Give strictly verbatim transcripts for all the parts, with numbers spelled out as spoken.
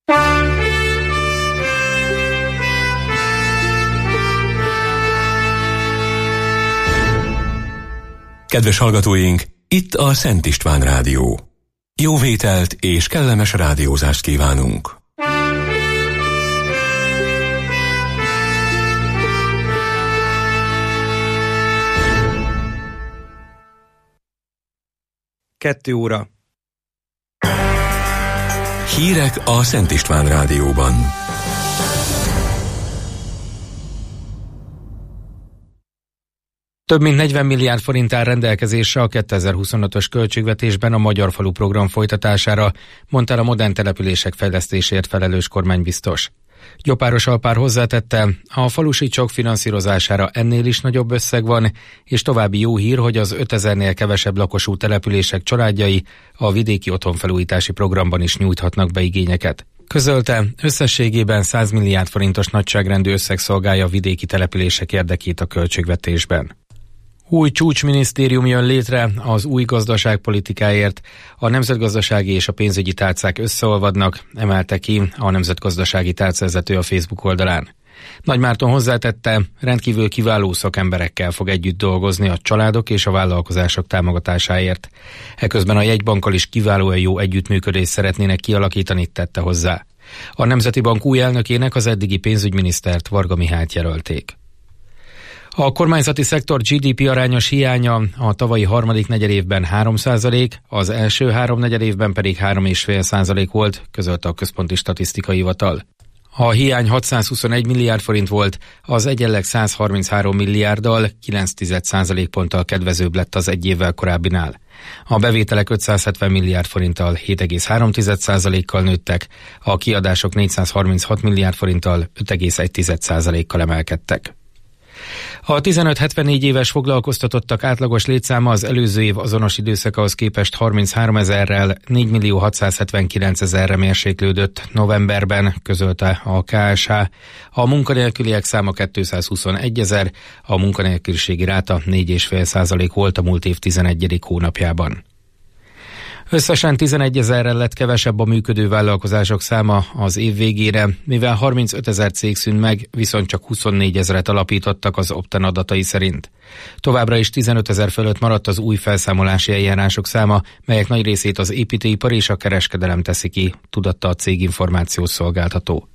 Kedves hallgatóink, itt a Szent István Rádió. Jó vételt és kellemes rádiózást kívánunk! Kettő óra. Hírek a Szent István Rádióban. Több mint negyven milliárd forint áll rendelkezésre a kétezer-huszonötös költségvetésben a Magyar Falu program folytatására, mondta a modern települések fejlesztésért felelős kormánybiztos. Gyopáros Alpár hozzátette, a falusi csok finanszírozására ennél is nagyobb összeg van, és további jó hír, hogy az ötezernél kevesebb lakosú települések családjai a vidéki otthonfelújítási programban is nyújthatnak be igényeket. Közölte, összességében száz milliárd forintos nagyságrendű összeg szolgálja a vidéki települések érdekét a költségvetésben. Új csúcsminisztérium jön létre az új gazdaságpolitikáért, a nemzetgazdasági és a pénzügyi tárcák összeolvadnak, emelte ki a nemzetgazdasági tárcavezető a Facebook oldalán. Nagy Márton hozzátette, rendkívül kiváló szakemberekkel fog együtt dolgozni a családok és a vállalkozások támogatásáért. Eközben a jegybankkal is kiválóan jó együttműködést szeretnének kialakítani, tette hozzá. A Nemzeti Bank új elnökének az eddigi pénzügyminisztert, Varga Mihályt jelölték. A kormányzati szektor gé dé pé arányos hiánya a tavalyi harmadik negyedévben három százalék, az első három negyedévben pedig három egész öt százalék volt, közölte a Központi Statisztikai Hivatal. A hiány hatszázhuszonegy milliárd forint volt, az egyenleg száz harminchárom milliárddal, kilenc egész százalékponttal kedvezőbb lett az egy évvel korábbinál. A bevételek ötszázhetven milliárd forinttal hét egész három százalékkal nőttek, a kiadások négyszázharminchat milliárd forinttal öt egész egy százalékkal emelkedtek. A tizenöt-hetvennégy éves foglalkoztatottak átlagos létszáma az előző év azonos időszakához képest harminchárom-ezerrel négy millió hatszázhetvenkilencezerre mérséklődött novemberben, közölte a ká es há. A munkanélküliek száma kétszázhuszonegyezer, a munkanélküliségi ráta négy egész öt százalék volt a múlt év tizenegyedik hónapjában. Összesen tizenegyezerrel lett kevesebb a működő vállalkozások száma az év végére, mivel harmincötezer cég szűnt meg, viszont csak huszonnégyezret alapítottak az Opten adatai szerint. Továbbra is tizenötezer fölött maradt az új felszámolási eljárások száma, melyek nagy részét az építőipar és a kereskedelem teszi ki, tudatta a cég információs szolgáltató.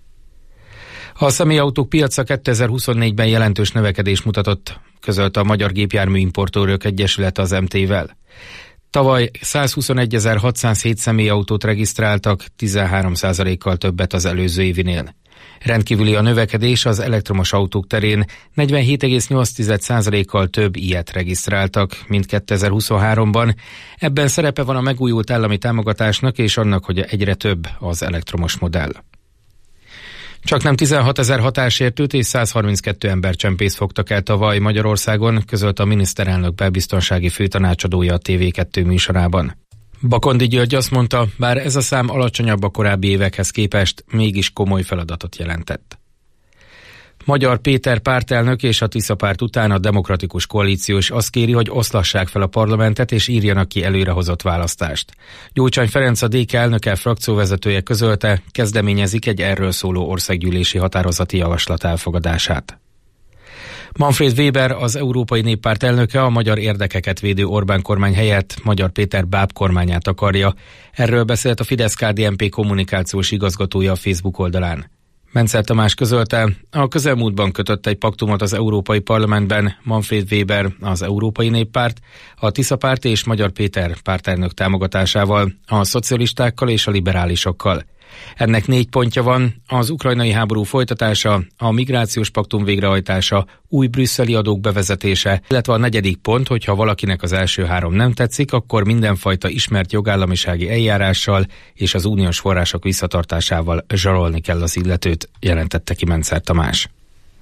A személyautók piaca kétezer-huszonnégyben jelentős növekedést mutatott, közölte a Magyar Gépjárműimportőrök Egyesülete az em té-vel. Tavaly százhuszonegyezer-hatszázhét személyautót regisztráltak, tizenhárom százalékkal többet az előző évinél. Rendkívüli a növekedés az elektromos autók terén, negyvenhét egész nyolc százalékkal több ilyet regisztráltak, mint kétezer-huszonháromban. Ebben szerepe van a megújult állami támogatásnak és annak, hogy egyre több az elektromos modell. Csaknem tizenhatezer határsértőt és százharminckettő embercsempészt fogtak el tavaly Magyarországon, közölte a miniszterelnök belbiztonsági főtanácsadója a té vé kettő műsorában. Bakondi György azt mondta, bár ez a szám alacsonyabb a korábbi évekhez képest, mégis komoly feladatot jelentett. Magyar Péter pártelnök és a Tisza párt után a Demokratikus Koalíció is azt kéri, hogy oszlassák fel a parlamentet és írjanak ki előrehozott választást. Gyurcsány Ferenc, a dé ká elnöke, frakcióvezetője közölte, kezdeményezik egy erről szóló országgyűlési határozati javaslat elfogadását. Manfred Weber, az Európai Néppárt elnöke, a magyar érdekeket védő Orbán kormány helyett Magyar Péter báb kormányát akarja. Erről beszélt a Fidesz-ká dé en pé kommunikációs igazgatója a Facebook oldalán. Mencer Tamás közölte, a közelmúltban kötött egy paktumot az Európai Parlamentben Manfred Weber, az Európai Néppárt, a Tisza párt és Magyar Péter pártelnök támogatásával, a szocialistákkal és a liberálisokkal. Ennek négy pontja van: az ukrajnai háború folytatása, a migrációs paktum végrehajtása, új brüsszeli adók bevezetése, illetve a negyedik pont, hogyha valakinek az első három nem tetszik, akkor mindenfajta ismert jogállamisági eljárással és az uniós források visszatartásával zsarolni kell az illetőt, jelentette ki Mencer Tamás.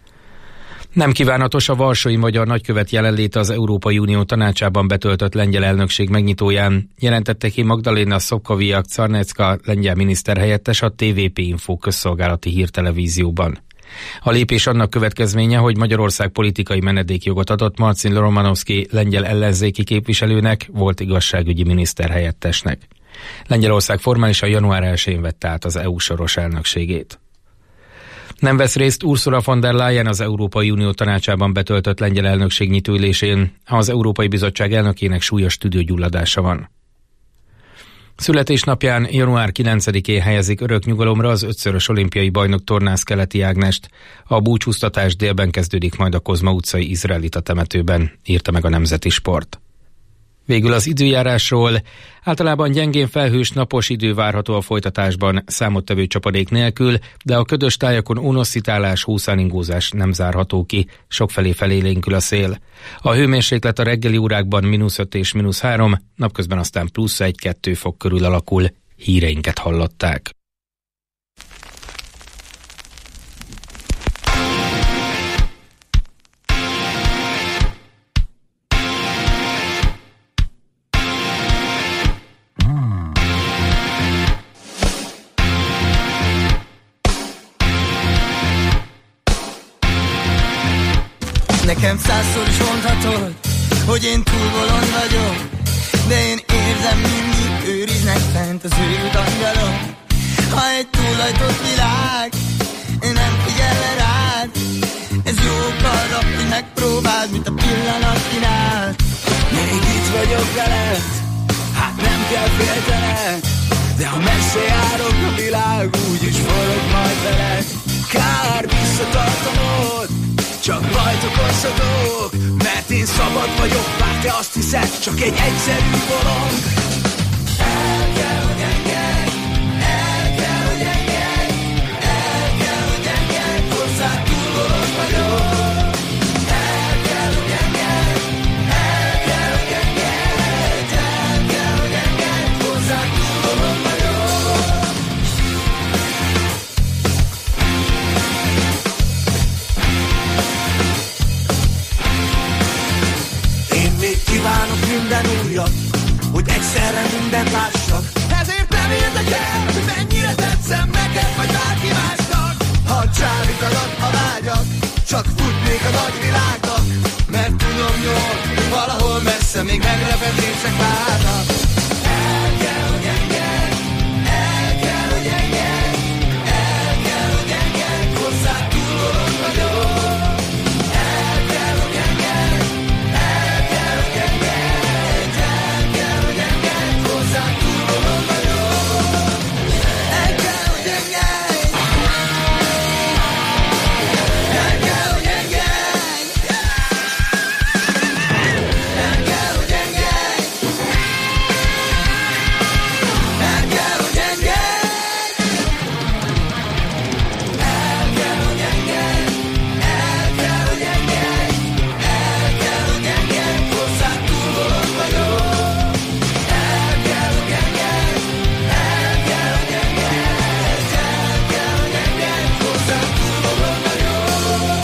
Nem kívánatos a varsói magyar nagykövet jelenléte az Európai Unió tanácsában betöltött lengyel elnökség megnyitóján, jelentette ki Magdalena Szopkowiak-Czarnecka lengyel miniszterhelyettes a té vé pé Info közszolgálati hírtelevízióban. A lépés annak következménye, hogy Magyarország politikai menedékjogot adott Marcin Romanowski lengyel ellenzéki képviselőnek, volt igazságügyi miniszterhelyettesnek. Lengyelország formálisan január elsején vette át az é u soros elnökségét. Nem vesz részt Ursula von der Leyen az Európai Unió tanácsában betöltött lengyel elnökség nyitőülésén, az Európai Bizottság elnökének súlyos tüdőgyulladása van. Születésnapján január kilencedikén helyezik örök nyugalomra az ötszörös olimpiai bajnok Tornász Keleti Ágnest. A búcsúztatás délben kezdődik majd a Kozma utcai izraelita temetőben, írta meg a Nemzeti Sport. Végül az időjárásról. Általában gyengén felhős napos idő várható a folytatásban, számottevő csapadék nélkül, de a ködös tájakon ónosszitálás, húszáningózás nem zárható ki, sokfelé felélénkül a szél. A hőmérséklet a reggeli órákban mínusz öt és mínusz három, napközben aztán plusz egy-kettő fok körül alakul. Híreinket hallották. Nekem százszor is mondhatod, hogy én túl bolond vagyok, de én érzem, mindig őriznek fent az őrült angyalok. Ha egy túlhajtott világ, én nem figyel rád, ez jó arra, hogy megpróbáld, mint a pillanat kínált. Még itt vagyok veled, hát nem kell féltened, de ha messze járok a világ, úgyis forog majd veled. Kár visszatartanod, csak bajt okozhatok, mert én szabad vagyok, bár te azt hiszed, csak egy egyszerű bolond. El kell, hogy engedj, el kell, hogy engedj, el kell, hogy engedj, hozzá túl bolond vagyok. El kell, hogy engedj, el kell, hogy engedj, el kell, hogy engedj, hozzá túl bolond vagyok. Kívánok minden újat, hogy egyszerre mindent lássak. Ezért nem érdekel, hogy mennyire tetszem neked, vagy bárki másnak. Ha csábítanak a vágyak, csak futnék a nagy világnak. Mert tudom jól, hogy valahol messze még meglepetések várnak. El kell, hogy engedj, el kell, hogy engedj, el kell, hogy engedj, hozzá túl bolond vagyok. El kell, hogy engedj, el kell, hogy engedj, el kell, hogy engedj, hozzá túl bolond vagyok. El kell, hogy engedj, el kell, hogy engedj, el kell, hogy engedj, el kell, hogy engedj, el kell, hogy engedj, el kell, hogy engedj, el kell, hogy engedj, hozzá túl bolond vagyok. El kell, hogy engedj, el kell, hogy engedj, el kell, hogy engedj, hozzá túl bolond vagyok.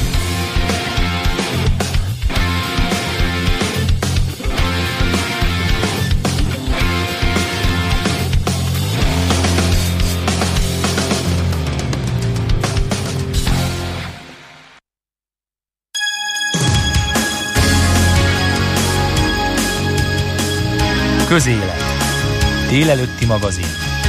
Közélet. Délelőtti magazin.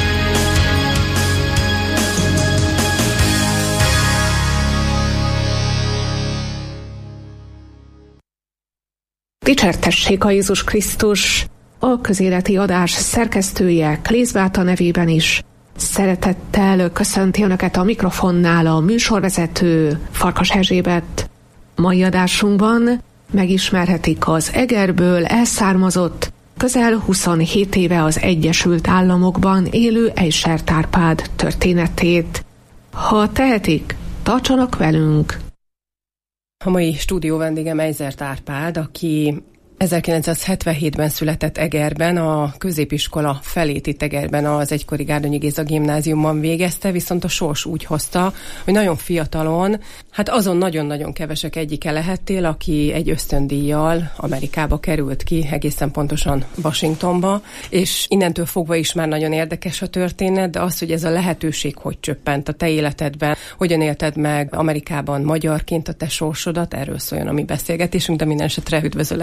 Dicsértessék a Jézus Krisztus! A közéleti adás szerkesztője Klész Beáta nevében is szeretettel köszönti Önöket a mikrofonnál a műsorvezető Farkas Erzsébet. Mai adásunkban megismerhetik az Egerből elszármazott, közel huszonhét éve az Egyesült Államokban élő Eichert Árpád történetét. Ha tehetik, tartsanak velünk! A mai stúdió vendégem Eichert Árpád, aki ezerkilencszázhetvenhétben született Egerben, a középiskola felét itt Egerben az egykori Gárdonyi Géza gimnáziumban végezte, viszont a sors úgy hozta, hogy nagyon fiatalon, hát azon nagyon-nagyon kevesek egyike lehettél, aki egy ösztöndíjjal Amerikába került ki, egészen pontosan Washingtonba, és innentől fogva is már nagyon érdekes a történet, de az, hogy ez a lehetőség hogy csöppent a te életedben, hogyan élted meg Amerikában magyarként a te sorsodat, erről szóljon a mi beszélgetésünk, de minden esetre üdvözöllek a stúdióban.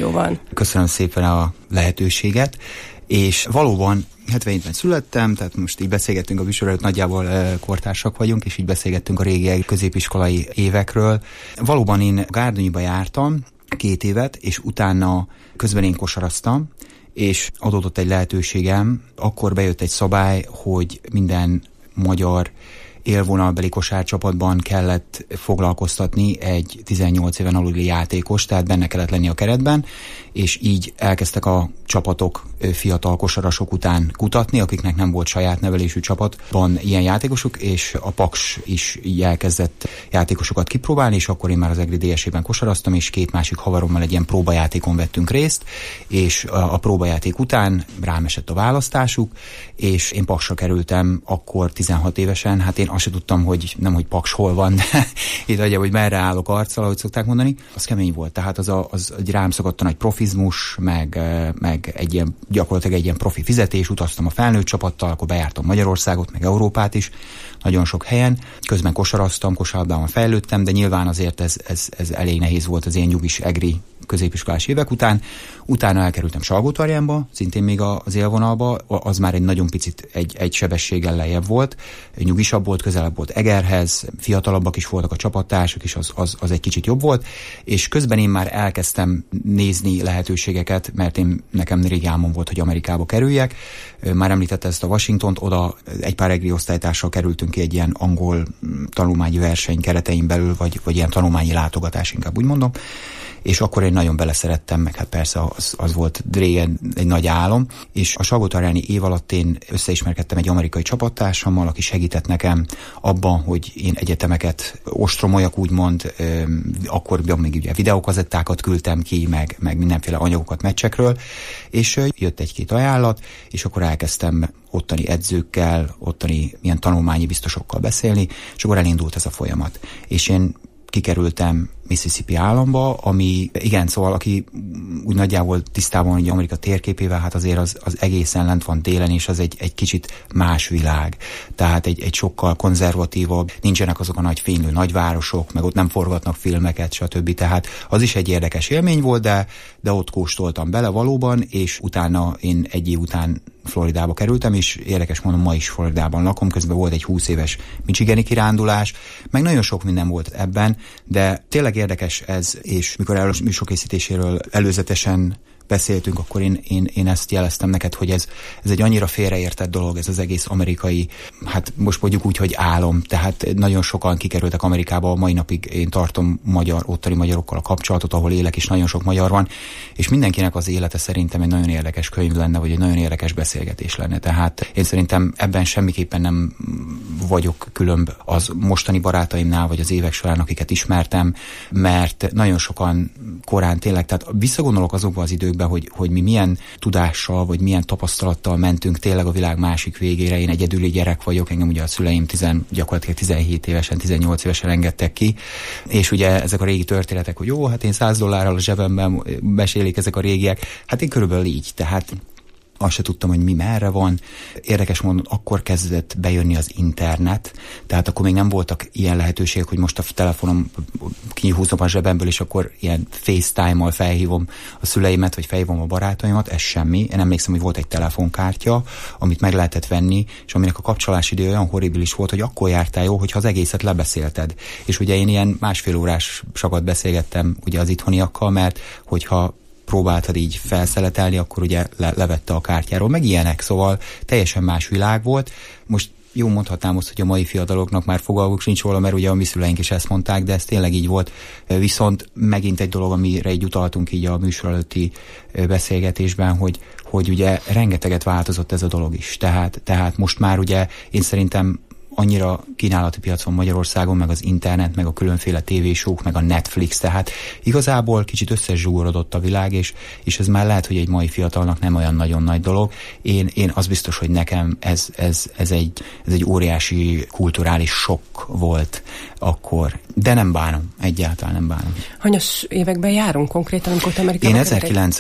stúdióban. Köszönöm szépen a lehetőséget, és valóban hetvenhétben születtem, tehát most így beszélgettünk a műsor előtt, nagyjából kortársak vagyunk, és így beszélgettünk a régi középiskolai évekről. Valóban én Gárdonyiba jártam két évet, és utána közben én kosaraztam, és adódott egy lehetőségem, akkor bejött egy szabály, hogy minden magyar élvonalbeli kosárcsapatban kellett foglalkoztatni egy tizennyolc éven aluli játékos, tehát benne kellett lenni a keretben, és így elkezdtek a csapatok fiatal kosarasok után kutatni, akiknek nem volt saját nevelésű csapatban ilyen játékosok, és a Paks is így elkezdett játékosokat kipróbálni, és akkor én már az Egri dé es-ében kosaraztam, és két másik haverommal egy ilyen próbajátékon vettünk részt, és a, a próbajáték után rám esett a választásuk, és én Paksra kerültem akkor tizenhat évesen, hát én azt sem tudtam, hogy nem, hogy Paks hol van, de itt adja, hogy merre állok arccal, ahogy szokták mondani. Az kemény volt, tehát az, a, az egy rám szakadt a nagy profizmus, meg, meg egy ilyen, gyakorlatilag egy ilyen profi fizetés, utaztam a felnőtt csapattal, akkor bejártam Magyarországot, meg Európát is, nagyon sok helyen. Közben kosaraztam, kosárlabdában fejlődtem, de nyilván azért ez, ez, ez elég nehéz volt az ilyen nyugis egri középiskolás évek után. Utána elkerültem Salgótarjánba, szintén még az élvonalba, az már egy nagyon picit egy, egy sebességgel lejjebb volt, nyugisabb volt, közelebb volt Egerhez, fiatalabbak is voltak a csapattársak, és az, az, az egy kicsit jobb volt, és közben én már elkezdtem nézni lehetőségeket, mert én nekem régi álmom volt, hogy Amerikába kerüljek. Már említette ezt a Washingtont, oda egy pár egri osztálytársal kerültünk ki egy ilyen angol tanulmányi verseny keretein belül, vagy, vagy ilyen tanulmányi látogatás, inkább úgy mondom, és akkor én nagyon beleszerettem, meg hát persze az, az volt régen egy nagy álom, és a Salgótarjáni év alatt én összeismerkedtem egy amerikai csapattársammal, aki segített nekem abban, hogy én egyetemeket ostromoljak, úgymond, akkor még ugye videókazettákat küldtem ki, meg, meg mindenféle anyagokat meccsekről, és jött egy-két ajánlat, és akkor elkezdtem ottani edzőkkel, ottani ilyen tanulmányi biztosokkal beszélni, és akkor elindult ez a folyamat. És én kikerültem Mississippi államba, ami igen, szóval aki úgy nagyjából tisztában van, hogy Amerika térképével, hát azért az, az egészen lent van télen, és az egy, egy kicsit más világ. Tehát egy, egy sokkal konzervatívabb, nincsenek azok a nagy fénylő nagyvárosok, meg ott nem forgatnak filmeket, stb. Tehát az is egy érdekes élmény volt, de, de ott kóstoltam bele valóban, és utána én egy év után Floridába kerültem, és érdekes mondom, ma is Floridában lakom, közben volt egy húsz éves michigani kirándulás, meg nagyon sok minden volt ebben, de tényleg érdekes ez, és mikor erről a műsorkészítéséről előzetesen beszéltünk, akkor én, én, én ezt jeleztem neked, hogy ez, ez egy annyira félreértett dolog, ez az egész amerikai, hát most mondjuk úgy, hogy álom, tehát nagyon sokan kikerültek Amerikába, a mai napig én tartom magyar, ottani magyarokkal a kapcsolatot, ahol élek, és nagyon sok magyar van, és mindenkinek az élete szerintem egy nagyon érdekes könyv lenne, vagy egy nagyon érdekes beszélgetés lenne, tehát én szerintem ebben semmiképpen nem vagyok különb az mostani barátaimnál, vagy az évek során, akiket ismertem, mert nagyon sokan korán tényleg, tehát visszagondolok azokba az időkben, Hogy, hogy mi milyen tudással, vagy milyen tapasztalattal mentünk tényleg a világ másik végére. Én egyedüli gyerek vagyok, engem ugye a szüleim tizen, gyakorlatilag tizenhét évesen, tizennyolc évesen engedtek ki, és ugye ezek a régi történetek, hogy jó, hát én száz dollárral a zsebemben mesélik ezek a régiek, hát én körülbelül így, tehát azt se tudtam, hogy mi merre van. Érdekes módon akkor kezdett bejönni az internet, tehát akkor még nem voltak ilyen lehetőségek, hogy most a telefonom kihúzom a zsebemből, és akkor ilyen FaceTime-mal felhívom a szüleimet, vagy felhívom a barátaimat, ez semmi. Én emlékszem, hogy volt egy telefonkártya, amit meg lehetett venni, és aminek a kapcsolási idő olyan horribilis volt, hogy akkor jártál jó, hogyha az egészet lebeszélted. És ugye én ilyen másfél órás sakat beszélgettem ugye az itthoniakkal, mert hogyha próbáltad így felszeletelni, akkor ugye le- levette a kártyáról, meg ilyenek, szóval teljesen más világ volt. Most jó, mondhatnám azt, hogy a mai fiataloknak már fogalmuk sincs róla, mert ugye a mi szüleink is ezt mondták, de ez tényleg így volt. Viszont megint egy dolog, amire így utaltunk így a műsor előtti beszélgetésben, hogy, hogy ugye rengeteget változott ez a dolog is. Tehát, tehát most már ugye én szerintem annyira kínálati piac van Magyarországon, meg az internet, meg a különféle tévésók, meg a Netflix, tehát igazából kicsit összezsúgorodott a világ, és, és ez már lehet, hogy egy mai fiatalnak nem olyan nagyon nagy dolog. Én, én az biztos, hogy nekem ez, ez, ez, egy, ez egy óriási kulturális sok volt akkor, de nem bánom, egyáltalán nem bánom. Hanyas években járunk konkrétan, amikor te Amerikában? Én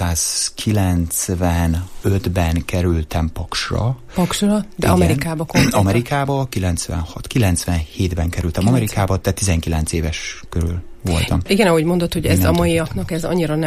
ezerkilencszázkilencvenötben kerültem Paksra. Paksra? De igen. Amerikába konkrétan? Amerikába kilencvenhat kilencvenhétben kerültem kilencven Amerikába, tehát tizenkilenc éves körül voltam. Igen, ahogy mondod, hogy ez a maiaknak ez annyira nem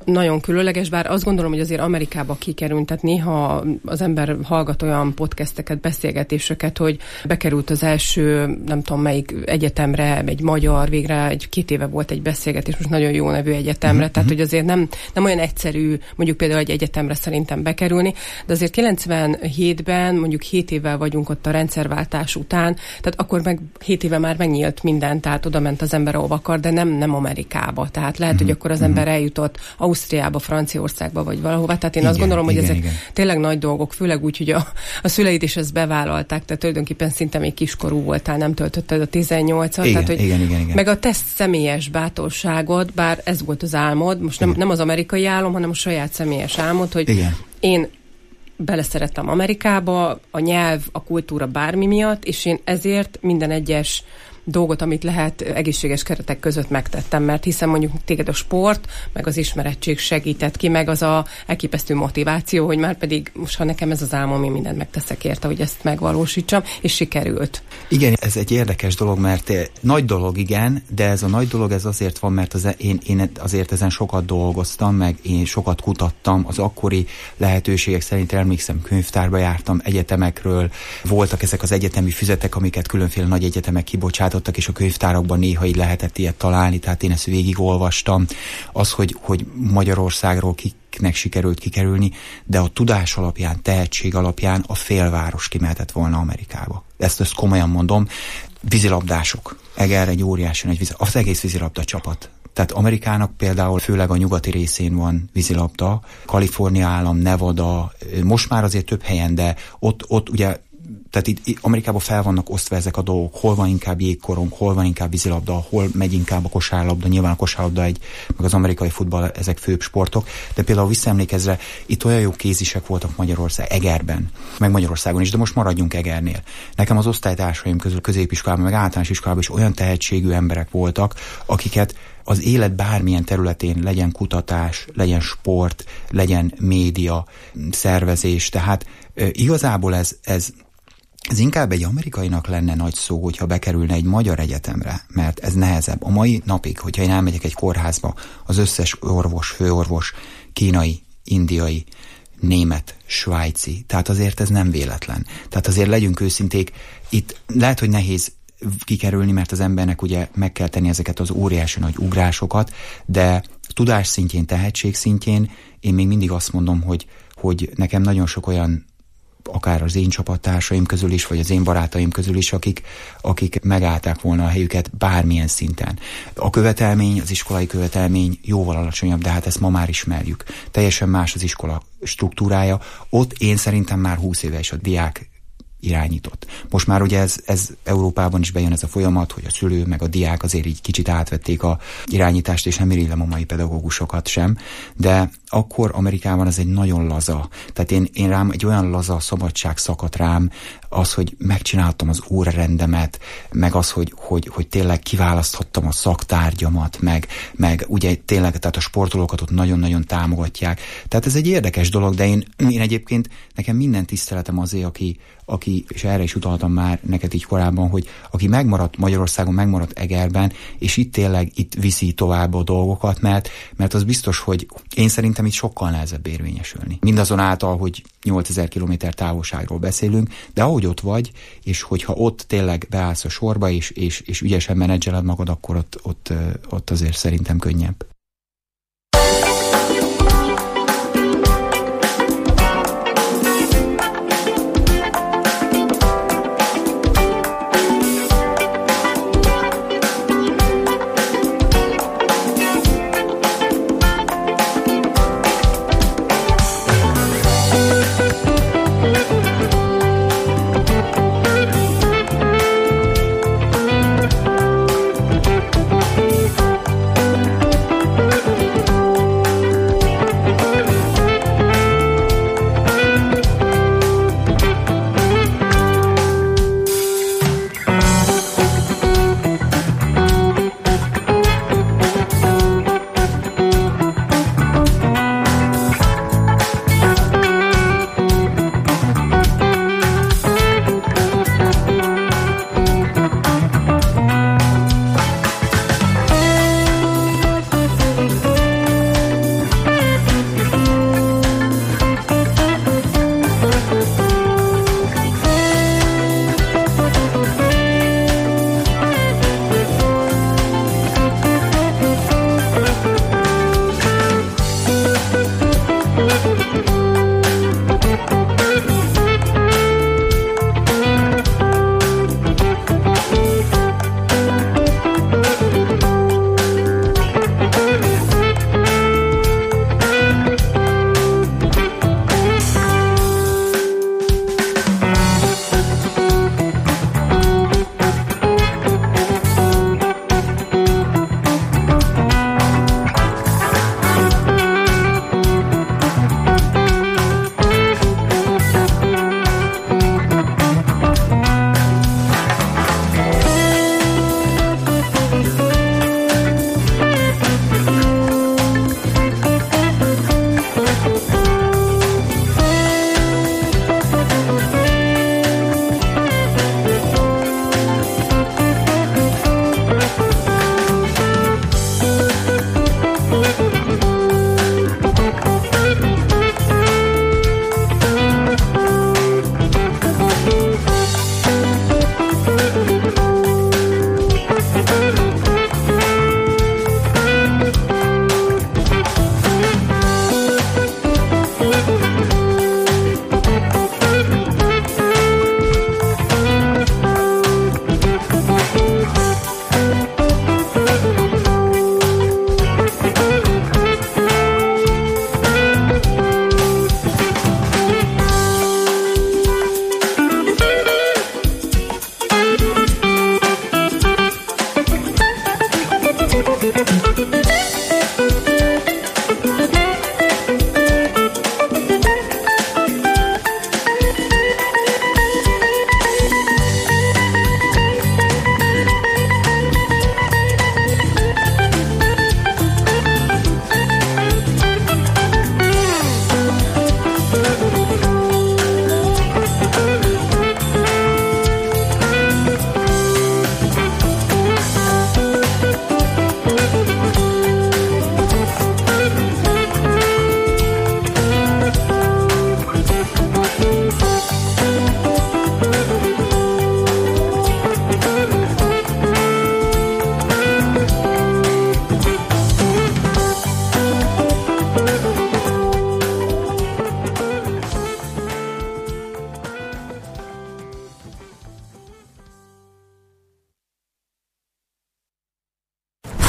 nagyon különleges, bár azt gondolom, hogy azért Amerikába kikerült, tehát néha az ember hallgat olyan podcasteket, beszélgetéseket, hogy bekerült az első, nem tudom melyik egyetemre, egy magyar, végre egy két éve volt egy beszélgetés, most nagyon jó nevű egyetemre, mm-hmm. tehát hogy azért nem, nem olyan egyszerű mondjuk például egy egyetemre szerintem bekerülni, de azért kilencvenhétben, mondjuk hét évvel vagyunk ott a rendszerváltás után, tehát akkor meg hét éve már megnyílt minden, tehát oda ment az ember ahova akar, de nem, nem Amerikába, tehát lehet, mm-hmm. hogy akkor az ember eljutott Ausztriába, Franciaországba, vagy valahova. Tehát én igen, azt gondolom, hogy igen, ezek igen. tényleg nagy dolgok, főleg úgy, hogy a, a szüleid is ezt bevállalták, tehát tulajdonképpen szinte még kiskorú voltál, nem töltötted a tizennyolcat. Igen, tehát, hogy igen, igen, igen. Meg a te személyes bátorságod, bár ez volt az álmod, most nem, nem az amerikai álom, hanem a saját személyes álmod, hogy igen. én beleszerettem Amerikába, a nyelv, a kultúra bármi miatt, és én ezért minden egyes dolgot, amit lehet egészséges keretek között megtettem, mert hiszen mondjuk téged a sport, meg az ismerettség segített ki, meg az a elképesztő motiváció, hogy már pedig most, ha nekem ez az álmom, én mindent megteszek érte, hogy ezt megvalósítsam, és sikerült. Igen, ez egy érdekes dolog, mert nagy dolog, igen, de ez a nagy dolog ez azért van, mert az, én, én azért ezen sokat dolgoztam, meg én sokat kutattam, az akkori lehetőségek szerint emlékszem, könyvtárba jártam, egyetemekről, voltak ezek az egyetemi füzetek, amiket különféle nagy egyetemek kibocsátottak, és a könyvtárakban néha így lehetett ilyet találni, tehát én ezt végigolvastam. Az, hogy, hogy Magyarországról kiknek sikerült kikerülni, de a tudás alapján, tehetség alapján a félváros kimehetett volna Amerikába. Ezt, ezt komolyan mondom. Vízilabdások. Eger egy óriási nagy vízilabda, az egész vízilabda csapat. Tehát Amerikának például főleg a nyugati részén van vízilabda, Kalifornia állam, Nevada, most már azért több helyen, de ott, ott ugye tehát itt Amerikában fel vannak osztva ezek a dolgok, hol van inkább jégkorong, hol van inkább vízilabda, hol megy inkább a kosárlabda, nyilván a kosárlabda egy, meg az amerikai futball, ezek főbb sportok, de például visszaemlékezve, itt olyan jó kézisek voltak Magyarország, Egerben, meg Magyarországon is, de most maradjunk Egernél. Nekem az osztálytársaim közül középiskolában, meg általános iskolában is olyan tehetségű emberek voltak, akiket az élet bármilyen területén, legyen kutatás, legyen sport, legyen média, szervezés, tehát e, igazából ez, ez Ez inkább egy amerikainak lenne nagy szó, hogyha bekerülne egy magyar egyetemre, mert ez nehezebb. A mai napig, hogyha én elmegyek egy kórházba, az összes orvos, főorvos, kínai, indiai, német, svájci. Tehát azért ez nem véletlen. Tehát azért legyünk őszinték, itt lehet, hogy nehéz kikerülni, mert az embernek ugye meg kell tenni ezeket az óriási nagy ugrásokat, de tudás szintjén, tehetség szintjén én még mindig azt mondom, hogy, hogy nekem nagyon sok olyan akár az én csapattársaim közül is, vagy az én barátaim közül is, akik, akik megállták volna a helyüket bármilyen szinten. A követelmény, az iskolai követelmény jóval alacsonyabb, de hát ezt ma már ismerjük. Teljesen más az iskola struktúrája. Ott én szerintem már húsz éve is a diák irányított. Most már ugye ez, ez Európában is bejön ez a folyamat, hogy a szülő meg a diák azért így kicsit átvették a irányítást, és nem irigylem a mai pedagógusokat sem, de akkor Amerikában ez egy nagyon laza. Tehát én, én rám egy olyan laza szabadság szakadt rám, az, hogy megcsináltam az órarendemet, meg az, hogy, hogy, hogy tényleg kiválaszthattam a szaktárgyamat, meg, meg ugye tényleg, tehát a sportolókat ott nagyon-nagyon támogatják. Tehát ez egy érdekes dolog, de én, én egyébként nekem minden tiszteletem azért, aki, aki, és erre is utaltam már neked így korábban, hogy aki megmaradt Magyarországon, megmaradt Egerben, és itt tényleg itt viszi tovább a dolgokat, mert, mert az biztos, hogy én szerintem itt sokkal nehezebb érvényesülni. Mindazonáltal, hogy nyolcezer kilométer távolságról beszélünk, de ahogy ott vagy, és hogyha ott tényleg beállsz a sorba, és, és, és ügyesen menedzseled magad, akkor ott, ott, ott azért szerintem könnyebb.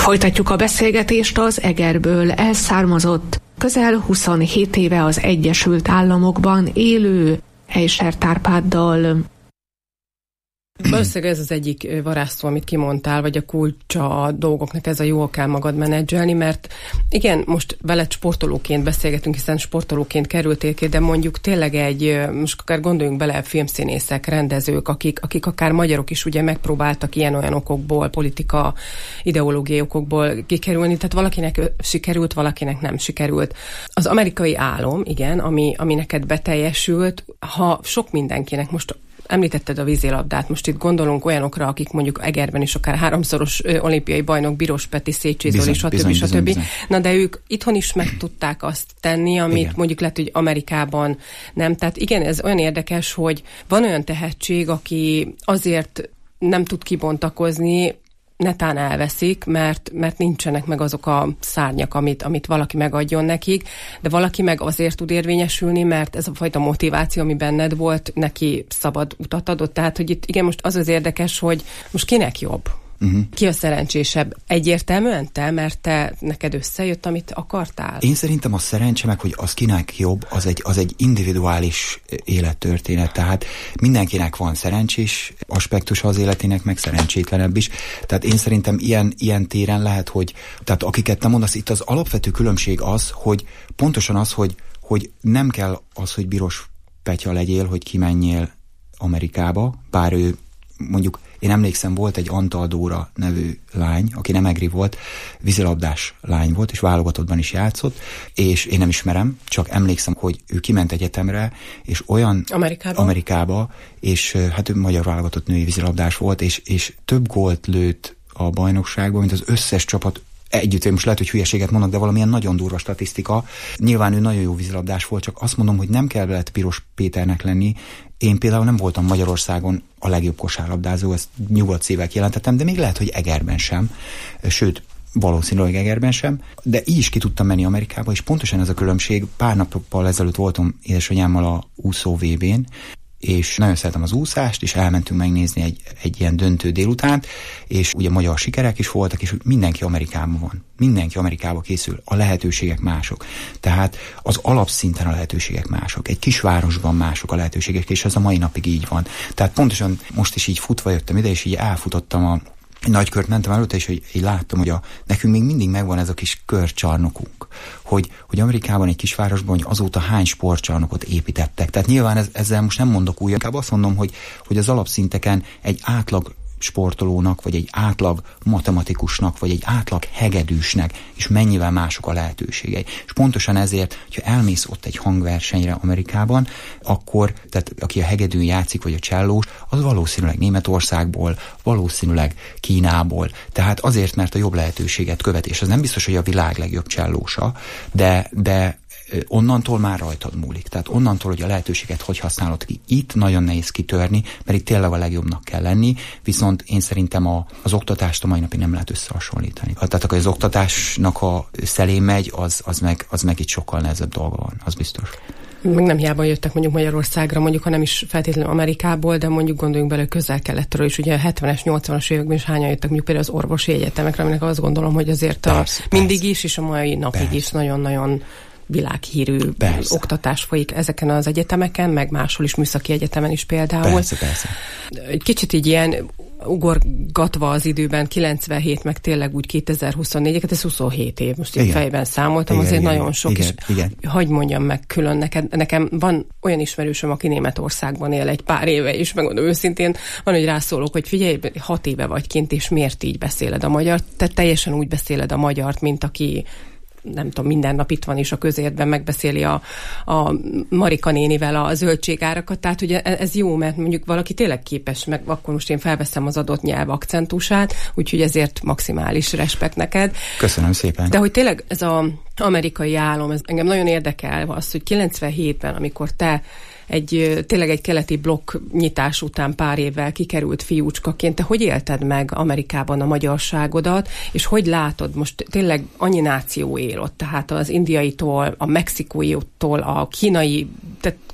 Folytatjuk a beszélgetést az Egerből elszármazott, közel huszonhét éve az Egyesült Államokban élő Eisert Árpáddal. Valószínűleg ez az egyik varázsszó, amit kimondtál, vagy a kulcsa a dolgoknak, ez a jól kell magad menedzselni, mert igen, most veled sportolóként beszélgetünk, hiszen sportolóként kerültél ki, de mondjuk tényleg egy, most akár gondoljunk bele, filmszínészek, rendezők, akik, akik akár magyarok is ugye megpróbáltak ilyen-olyan okokból, politika, ideológiai okokból kikerülni, tehát valakinek sikerült, valakinek nem sikerült. Az amerikai álom, igen, ami, ami neked beteljesült, ha sok mindenkinek most említetted a vízilabdát, most itt gondolunk olyanokra, akik mondjuk Egerben is akár háromszoros ö, olimpiai bajnok, Biros Peti, Szécsi Zoli, stb. stb. Na de ők itthon is meg tudták azt tenni, amit igen. mondjuk lehet, hogy Amerikában nem. Tehát igen, ez olyan érdekes, hogy van olyan tehetség, aki azért nem tud kibontakozni, netán elveszik, mert, mert nincsenek meg azok a szárnyak, amit, amit valaki megadjon nekik, de valaki meg azért tud érvényesülni, mert ez a fajta motiváció, ami benned volt, neki szabad utat adott. Tehát, hogy itt igen, most az az érdekes, hogy most kinek jobb? Uh-huh. Ki a szerencsésebb? Egyértelműen te, mert te neked összejött, amit akartál? Én szerintem a szerencse meg, hogy az kinek jobb, az egy, az egy individuális élettörténet, tehát mindenkinek van szerencsés aspektusa az életének, meg szerencsétlenebb is. Tehát én szerintem ilyen, ilyen téren lehet, hogy tehát akiket te mondasz, itt az alapvető különbség az, hogy pontosan az, hogy, hogy nem kell az, hogy Biros Petya legyél, hogy kimenjél Amerikába, bár ő mondjuk én emlékszem, volt egy Antal Dóra nevű lány, aki nem egri volt, vízilabdás lány volt, és válogatottban is játszott, és én nem ismerem, csak emlékszem, hogy ő kiment egyetemre, és olyan Amerikába, Amerikába és hát ő magyar válogatott női vízilabdás volt, és, és több gólt lőtt a bajnokságban, mint az összes csapat együtt. Én most lehet, hogy hülyeséget mondok, de valamilyen nagyon durva statisztika. Nyilván ő nagyon jó vízilabdás volt, csak azt mondom, hogy nem kellett Piros Péternek lenni. Én például nem voltam Magyarországon a legjobb kosárlabdázó, ezt nyugodt szívvel kijelentettem, de még lehet, hogy Egerben sem. Sőt, valószínűleg Egerben sem, de így is ki tudtam menni Amerikába, és pontosan ez a különbség. Pár nappal ezelőtt voltam édesanyámmal a úszó vé bén, és nagyon szeretem az úszást, és elmentünk megnézni egy, egy ilyen döntő délutánt, és ugye magyar sikerek is voltak, és mindenki Amerikában van. Mindenki Amerikába készül, a lehetőségek mások. Tehát az alapszinten a lehetőségek mások. Egy kisvárosban mások a lehetőségek, és ez a mai napig így van. Tehát pontosan most is így futva jöttem ide, és így elfutottam a nagykört, mentem előtte, és hogy így láttam, hogy a, nekünk még mindig megvan ez a kis körcsarnokunk, hogy, hogy Amerikában egy kisvárosban, hogy azóta hány sportcsarnokot építettek. Tehát nyilván ez, ezzel most nem mondok újat, inkább azt mondom, hogy, hogy az alapszinteken egy átlag sportolónak, vagy egy átlag matematikusnak, vagy egy átlag hegedűsnek, és mennyivel mások a lehetőségei. És pontosan ezért, hogyha elmész ott egy hangversenyre Amerikában, akkor, tehát aki a hegedűn játszik, vagy a csellós, az valószínűleg Németországból, valószínűleg Kínából. Tehát azért, mert a jobb lehetőséget követ, és az nem biztos, hogy a világ legjobb csellósa, de, de onnantól már rajtad múlik. Tehát onnantól, hogy a lehetőséget hogy használod ki. Itt nagyon nehéz kitörni, mert itt tényleg a legjobbnak kell lenni, viszont én szerintem a, az oktatást a mai napig nem lehet összehasonlítani. Tehát akkor az oktatásnak a szelén megy, az, az, meg, az meg itt sokkal nehezebb dolga van, az biztos. Meg nem hiába jöttek mondjuk Magyarországra, mondjuk ha nem is feltétlenül Amerikából, de mondjuk gondoljunk bele közel-keletről is, ugye a hetvenes, nyolcvanas években is hányan jöttek mondjuk például az orvosi egyetemekre, aminek azt gondolom, hogy azért a, persze, mindig persze. is, és a mai napig persze. is nagyon-nagyon világhírű persze. oktatás folyik ezeken az egyetemeken, meg máshol is, műszaki egyetemen is például. Persze, persze. Egy kicsit így ilyen ugorgatva az időben, kilencvenhét, meg tényleg úgy kétezer-huszonnégy, ez huszonhét év, most így fejben számoltam, igen, azért igen, nagyon sok, igen, és igen. hadd mondjam meg külön neked, nekem van olyan ismerősöm, aki Németországban él egy pár éve is, megmondom őszintén, van, hogy rászólok, hogy figyelj, hat éve vagy kint, és miért így beszéled a magyart? Te teljesen úgy beszéled a magyart, mint aki nem tudom, minden nap itt van is a közértben, megbeszéli a, a Marika nénivel a zöldségárakat, tehát ugye ez jó, mert mondjuk valaki tényleg képes, meg akkor most én felveszem az adott nyelv akcentusát, úgyhogy ezért maximális respekt neked. Köszönöm szépen. De hogy tényleg ez az amerikai álom, ez engem nagyon érdekel, az, hogy kilencvenhétben, amikor te egy, tényleg egy keleti blokk nyitás után pár évvel kikerült fiúcskaként, te hogy élted meg Amerikában a magyarságodat, és hogy látod, most tényleg annyi náció él ott, tehát az indiaitól, a mexikóitól, a kínai, tehát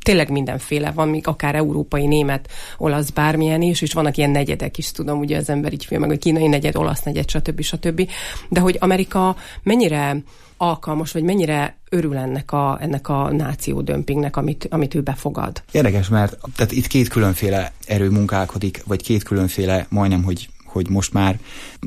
tényleg mindenféle van, még akár európai, német, olasz, bármilyen is, és vannak ilyen negyedek is, tudom, ugye az ember így fél meg, a kínai negyed, olasz negyed, stb. stb. De hogy Amerika mennyire alkalmas, vagy mennyire örül ennek a, ennek a nációdömpingnek, amit, amit ő befogad? Érdekes, mert tehát itt két különféle erő munkálkodik, vagy két különféle, majdnem, hogy, hogy most már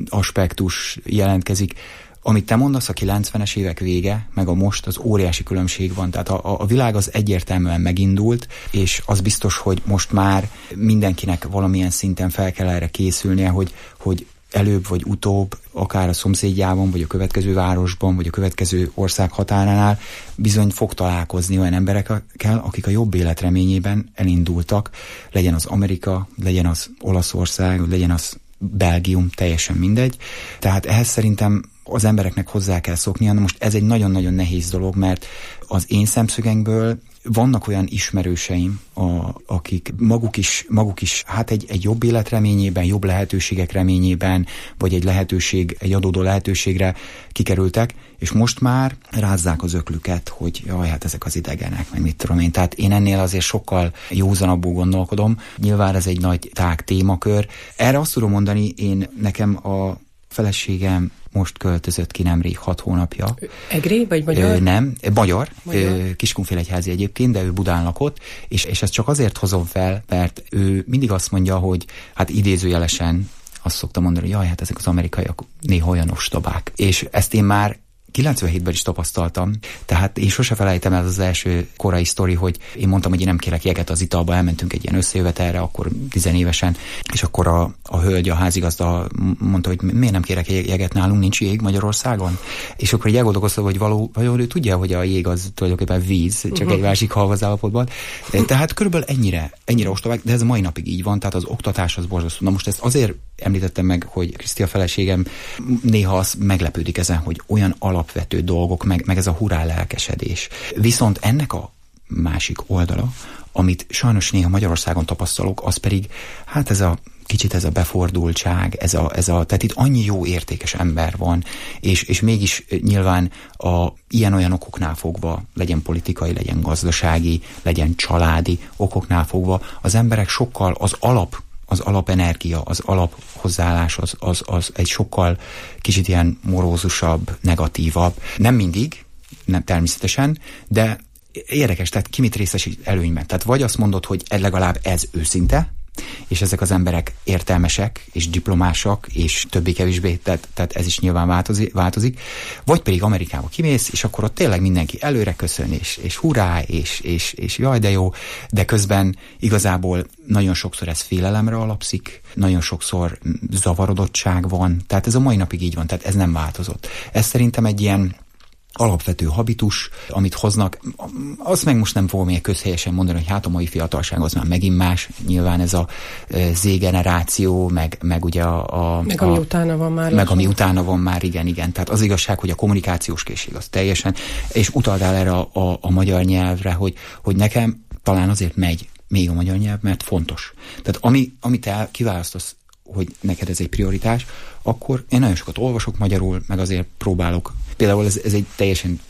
aspektus jelentkezik. Amit te mondasz, a kilencvenes évek vége, meg a most, az óriási különbség van. Tehát a, a világ az egyértelműen megindult, és az biztos, hogy most már mindenkinek valamilyen szinten fel kell erre készülnie, hogy, hogy előbb vagy utóbb, akár a szomszédjában, vagy a következő városban, vagy a következő ország határánál bizony fog találkozni olyan emberekkel, akik a jobb élet reményében elindultak, legyen az Amerika, legyen az Olaszország, legyen az Belgium, teljesen mindegy. Tehát ehhez szerintem az embereknek hozzá kell szoknia. Na most ez egy nagyon-nagyon nehéz dolog, mert az én szemszögemből vannak olyan ismerőseim, a, akik maguk is, maguk is hát egy, egy jobb élet reményében, jobb lehetőségek reményében, vagy egy lehetőség, egy adódó lehetőségre kikerültek, és most már rázzák az öklüket, hogy jaj, hát ezek az idegenek, meg mit tudom én. Tehát én ennél azért sokkal józanabbul gondolkodom. Nyilván ez egy nagy tág témakör. Erre azt tudom mondani, én nekem a feleségem most költözött ki nemrég hat hónapja. Egri vagy magyar? Ö, nem, magyar, magyar. Kiskunfélegyházi egyébként, de ő Budán lakott, és, és ezt csak azért hozom fel, mert ő mindig azt mondja, hogy hát idézőjelesen azt szokta mondani, hogy jaj, hát ezek az amerikaiak néha olyan ostobák. És ezt én már kilencvenhétben is tapasztaltam, tehát én sose felejtem el az első korai sztori, hogy én mondtam, hogy én nem kérek jeget az italba, elmentünk egy ilyen összejövetelre, akkor tizenévesen, és akkor a, a hölgy, a házigazda mondta, hogy miért nem kérek jeget, nálunk nincs jég Magyarországon? És akkor így elgondolkoztam, hogy való, való ő tudja, hogy a jég az tulajdonképpen víz, csak uh-huh. egy másik halvaz állapotban. Tehát körülbelül ennyire, ennyire ostobák, de ez a mai napig így van, tehát az oktatás az borzasztó. Na most ezt azért említettem meg, hogy Kriszti, a feleségem néha az meglepődik ezen, hogy olyan alapvető dolgok, meg, meg ez a hurrá lelkesedés. Viszont ennek a másik oldala, amit sajnos néha Magyarországon tapasztalok, az pedig, hát ez a kicsit ez a befordultság, ez a, ez a, tehát itt annyi jó értékes ember van, és, és mégis nyilván a ilyen-olyan okoknál fogva, legyen politikai, legyen gazdasági, legyen családi okoknál fogva, az emberek sokkal az alap az alapenergia, az alaphozzáállás az, az, az egy sokkal kicsit ilyen morózusabb, negatívabb. Nem mindig, nem természetesen, de érdekes, tehát ki mit részesít előnyben. Tehát vagy azt mondod, hogy legalább ez őszinte, és ezek az emberek értelmesek, és diplomásak, és többé-kevésbé, tehát, tehát ez is nyilván változik, változik, vagy pedig Amerikába kimész, és akkor ott tényleg mindenki előre köszön, és, és hurrá, és, és, és jaj, de jó, de közben igazából nagyon sokszor ez félelemre alapszik, nagyon sokszor zavarodottság van, tehát ez a mai napig így van, tehát ez nem változott. Ez szerintem egy ilyen alapvető habitus, amit hoznak, azt meg most nem fogom ilyen közhelyesen mondani, hogy hát a mai fiatalság az már megint más, nyilván ez a Z-generáció, meg, meg ugye a... a meg ami a, utána van már. Meg ami utána van már, igen, igen. Tehát az igazság, hogy a kommunikációs készség az teljesen, és utaltál erre a, a, a magyar nyelvre, hogy, hogy nekem talán azért megy még a magyar nyelv, mert fontos. Tehát ami, amit te kiválasztasz, hogy neked ez egy prioritás, akkor én nagyon sokat olvasok magyarul, meg azért próbálok. Például ez, ez egy teljesen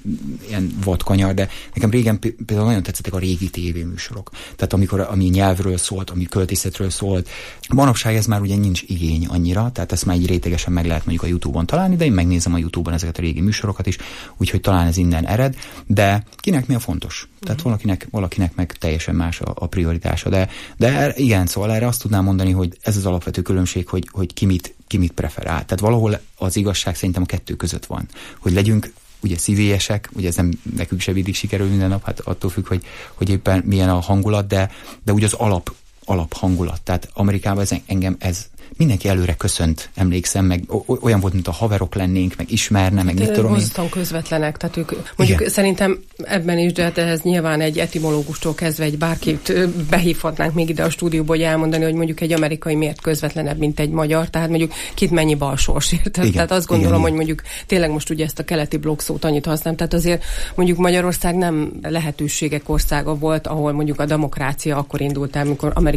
ilyen vadkanyar, de nekem régen például nagyon tetszettek a régi tévéműsorok. Tehát amikor, ami nyelvről szólt, ami költészetről szólt. Manapság ez már ugye nincs igény annyira, tehát ezt már így rétegesen meg lehet mondjuk a YouTube-on találni, de én megnézem a YouTube-on ezeket a régi műsorokat is, úgyhogy talán ez innen ered, de kinek mi a fontos? Tehát uh-huh. valakinek, valakinek meg teljesen más a, a prioritása. De, de igen, szóval erre azt tudnám mondani, hogy ez az alapvető különbség, hogy, hogy ki mit, ki mit preferál. Tehát valahol az igazság szerintem a kettő között van. Hogy legyünk ugye szívélyesek, ugye ez nem nekünk sem mindig sikerül minden nap, hát attól függ, hogy, hogy éppen milyen a hangulat, de, de úgy az alap, alap hangulat. Tehát Amerikában ez, engem ez mindenki előre köszönt, emlékszem, meg olyan volt, mint a haverok lennénk, meg ismerne, meg de mit tudom én. Borzasztóan közvetlenek, tehát ők mondjuk igen. Szerintem ebben is, de ehhez nyilván egy etimológustól kezdve egy bárkit behívhatnánk még ide a stúdióba, hogy elmondani, hogy mondjuk egy amerikai miért közvetlenebb, mint egy magyar, tehát mondjuk kit mennyi balsors ért. Tehát azt gondolom, igen, hogy mondjuk tényleg most ugye ezt a keleti blokk szót annyit használom, tehát azért mondjuk Magyarország nem lehetőségek országa volt, ahol mondjuk a demokrácia akkor indult el, amikor Amerika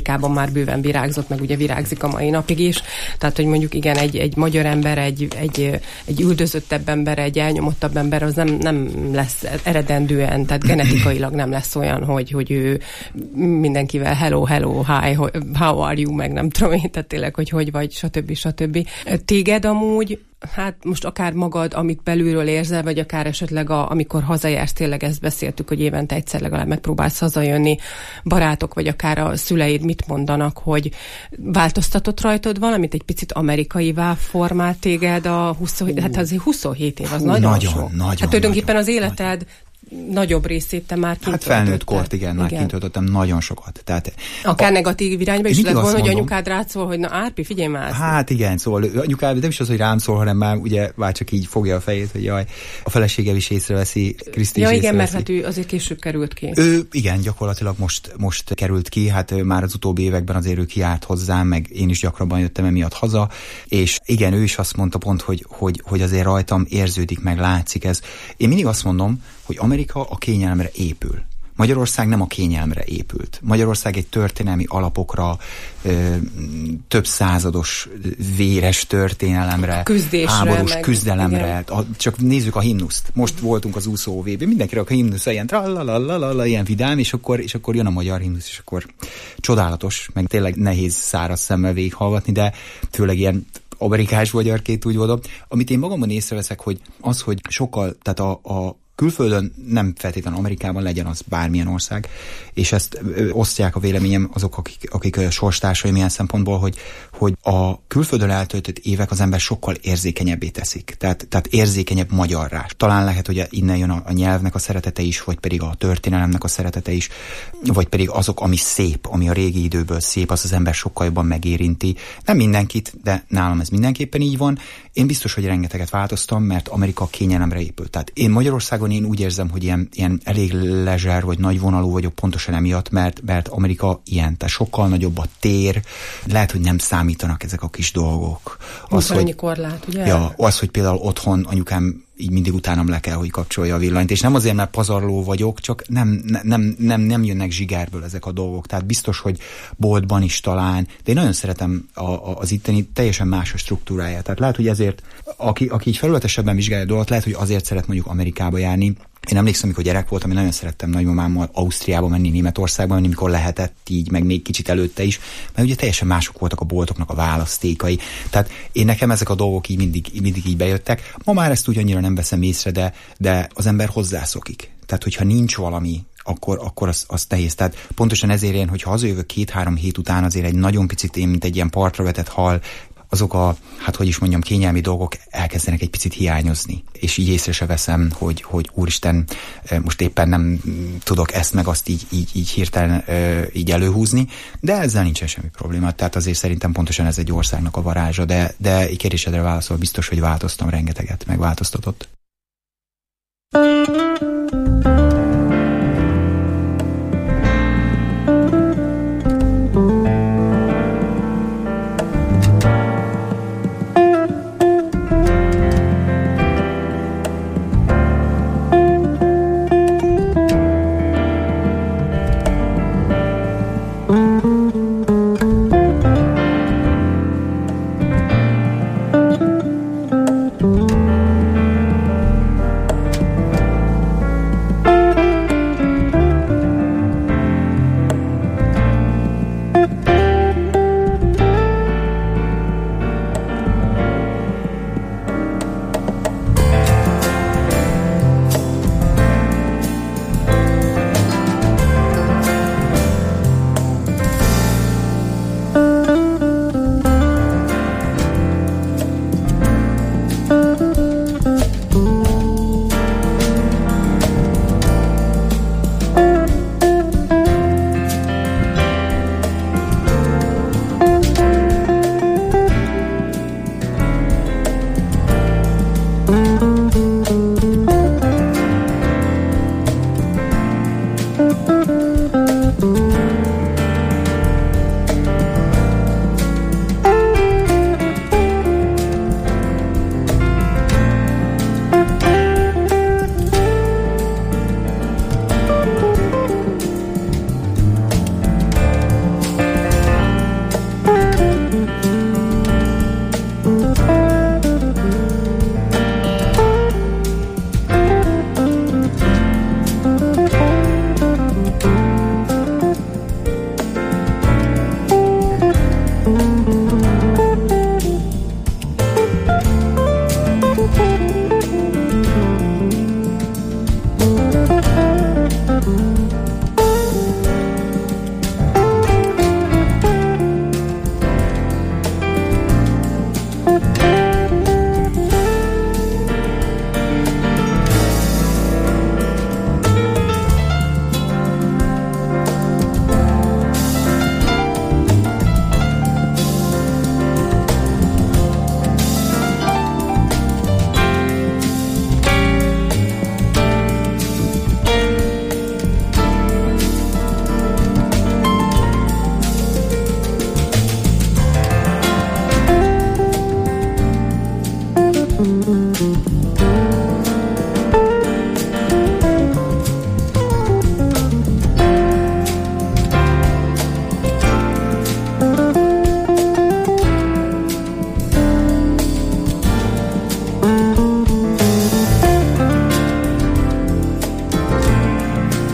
Amerikában már bőven virágzott, meg ugye virágzik a mai napig is. Tehát, hogy mondjuk igen, egy, egy magyar ember, egy, egy, egy üldözöttebb ember, egy elnyomottabb ember, az nem, nem lesz eredendően, tehát genetikailag nem lesz olyan, hogy, hogy ő mindenkivel hello, hello, hi, how are you, meg nem tudom én, tehát tényleg, hogy hogy vagy, stb. stb. Téged amúgy, hát most akár magad, amit belülről érzel, vagy akár esetleg a, amikor hazajársz, tényleg ezt beszéltük, hogy évente egyszer legalább megpróbálsz hazajönni, barátok, vagy akár a szüleid mit mondanak, hogy változtatott rajtad valamit, egy picit amerikaivá formált téged a huszonhét, hát azért huszonhét év, az Hú, nagyon, nagyon sok. Nagyon, hát tulajdonképpen az életed nagyon. Nagyobb részét te már kint Hát felnőtt kort, igen, igen, már kint töltöttem nagyon sokat. Tehát akár a, negatív irányba is lett volna, hogy anyukád rád szól, hogy na Árpi, figyelj már. Hát igen, szóval anyukád nem is az, hogy rám szól, hanem már ugye már csak így fogja a fejét, hogy jaj, a feleségem is észreveszi, Kriszti is ja, észreveszi. igen, mert hát ő azért később került ki. Ő igen, gyakorlatilag most, most került ki, hát ő már az utóbbi években azért ő kijárt hozzám, meg én is gyakrabban jöttem emiatt haza, és igen, ő is azt mondta pont, hogy, hogy, hogy azért rajtam érződik, meg látszik ez. Én mindig azt mondom, hogy Amerika a kényelemre épül. Magyarország nem a kényelemre épült. Magyarország egy történelmi alapokra, ö, több százados véres történelemre, küzdésre, háborús meg, küzdelemre. A, csak nézzük a himnuszt. Most voltunk az úszó vé bé, mindenki rak a himnusz, ilyen tralalala, ilyen vidám, és akkor, és akkor jön a magyar himnusz, és akkor csodálatos, meg tényleg nehéz száraz szemmel végighallgatni, de főleg ilyen amerikás magyarként úgy mondom. Amit én magamban észreveszek, hogy az, hogy sokkal, tehát a, a külföldön, nem feltétlenül Amerikában, legyen az bármilyen ország, és ezt ö, osztják a véleményem azok, akik, akik ö, sorstársaim ilyen szempontból, hogy, hogy a külföldön eltöltött évek az ember sokkal érzékenyebbé teszik. Tehát, tehát érzékenyebb magyarrá. Talán lehet, hogy innen jön a, a nyelvnek a szeretete is, vagy pedig a történelemnek a szeretete is, vagy pedig azok, ami szép, ami a régi időből szép, az az ember sokkal jobban megérinti. Nem mindenkit, de nálam ez mindenképpen így van. Én biztos, hogy rengeteget változtam, mert Amerika kényelemre épült. Tehát én Magyarországon én úgy érzem, hogy ilyen, ilyen elég lezser vagy nagyvonalú vagyok pontosan emiatt, mert, mert Amerika ilyen, tehát sokkal nagyobb a tér, lehet, hogy nem számítanak ezek a kis dolgok. Az, hogy, korlát, ugye? Ja, az, hogy például otthon anyukám így mindig utánam le kell, hogy kapcsolja a villanyt, és nem azért, mert pazarló vagyok, csak nem, nem, nem, nem jönnek zsigerből ezek a dolgok, tehát biztos, hogy boltban is talán, de én nagyon szeretem a, a, az itteni teljesen más a struktúráját, tehát lehet, hogy ezért, aki, aki így felületesebben vizsgálja a dolgot, lehet, hogy azért szeret mondjuk Amerikába járni. Én emlékszem, amikor gyerek voltam, én nagyon szerettem nagymamámmal Ausztriába menni, Németországba menni, mikor lehetett így, meg még kicsit előtte is, mert ugye teljesen mások voltak a boltoknak a választékai. Tehát én nekem ezek a dolgok így mindig, mindig így bejöttek. Ma már ezt úgy annyira nem veszem észre, de, de az ember hozzászokik. Tehát, hogyha nincs valami, akkor, akkor az, az nehéz. Tehát pontosan ezért én, hogyha hazajövök két-három hét után, azért egy nagyon picit én, mint egy ilyen partra vetett hal, azok a, hát hogy is mondjam, kényelmi dolgok elkezdenek egy picit hiányozni. És így észre se veszem, hogy, hogy úristen, most éppen nem tudok ezt meg azt így, így, így hirtelen így előhúzni, de ezzel nincsen semmi probléma. Tehát azért szerintem pontosan ez egy országnak a varázsa, de, de így kérdésedre válaszol, biztos, hogy változtam rengeteget, meg változtatott.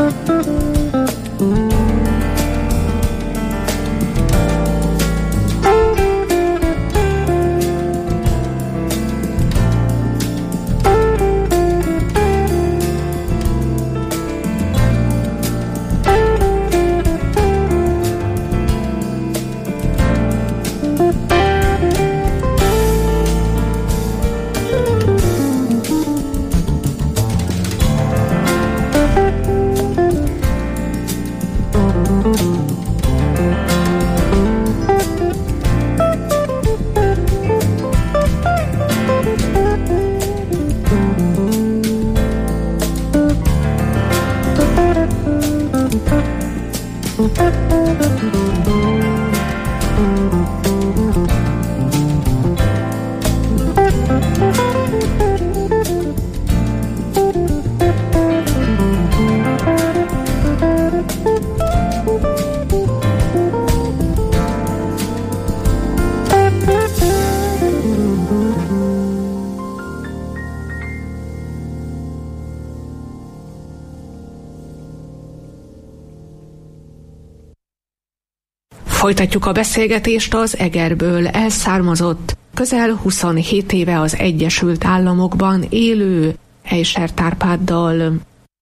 Folytatjuk a beszélgetést az Egerből elszármazott, közel huszonhét éve az Egyesült Államokban élő Eichert Árpáddal.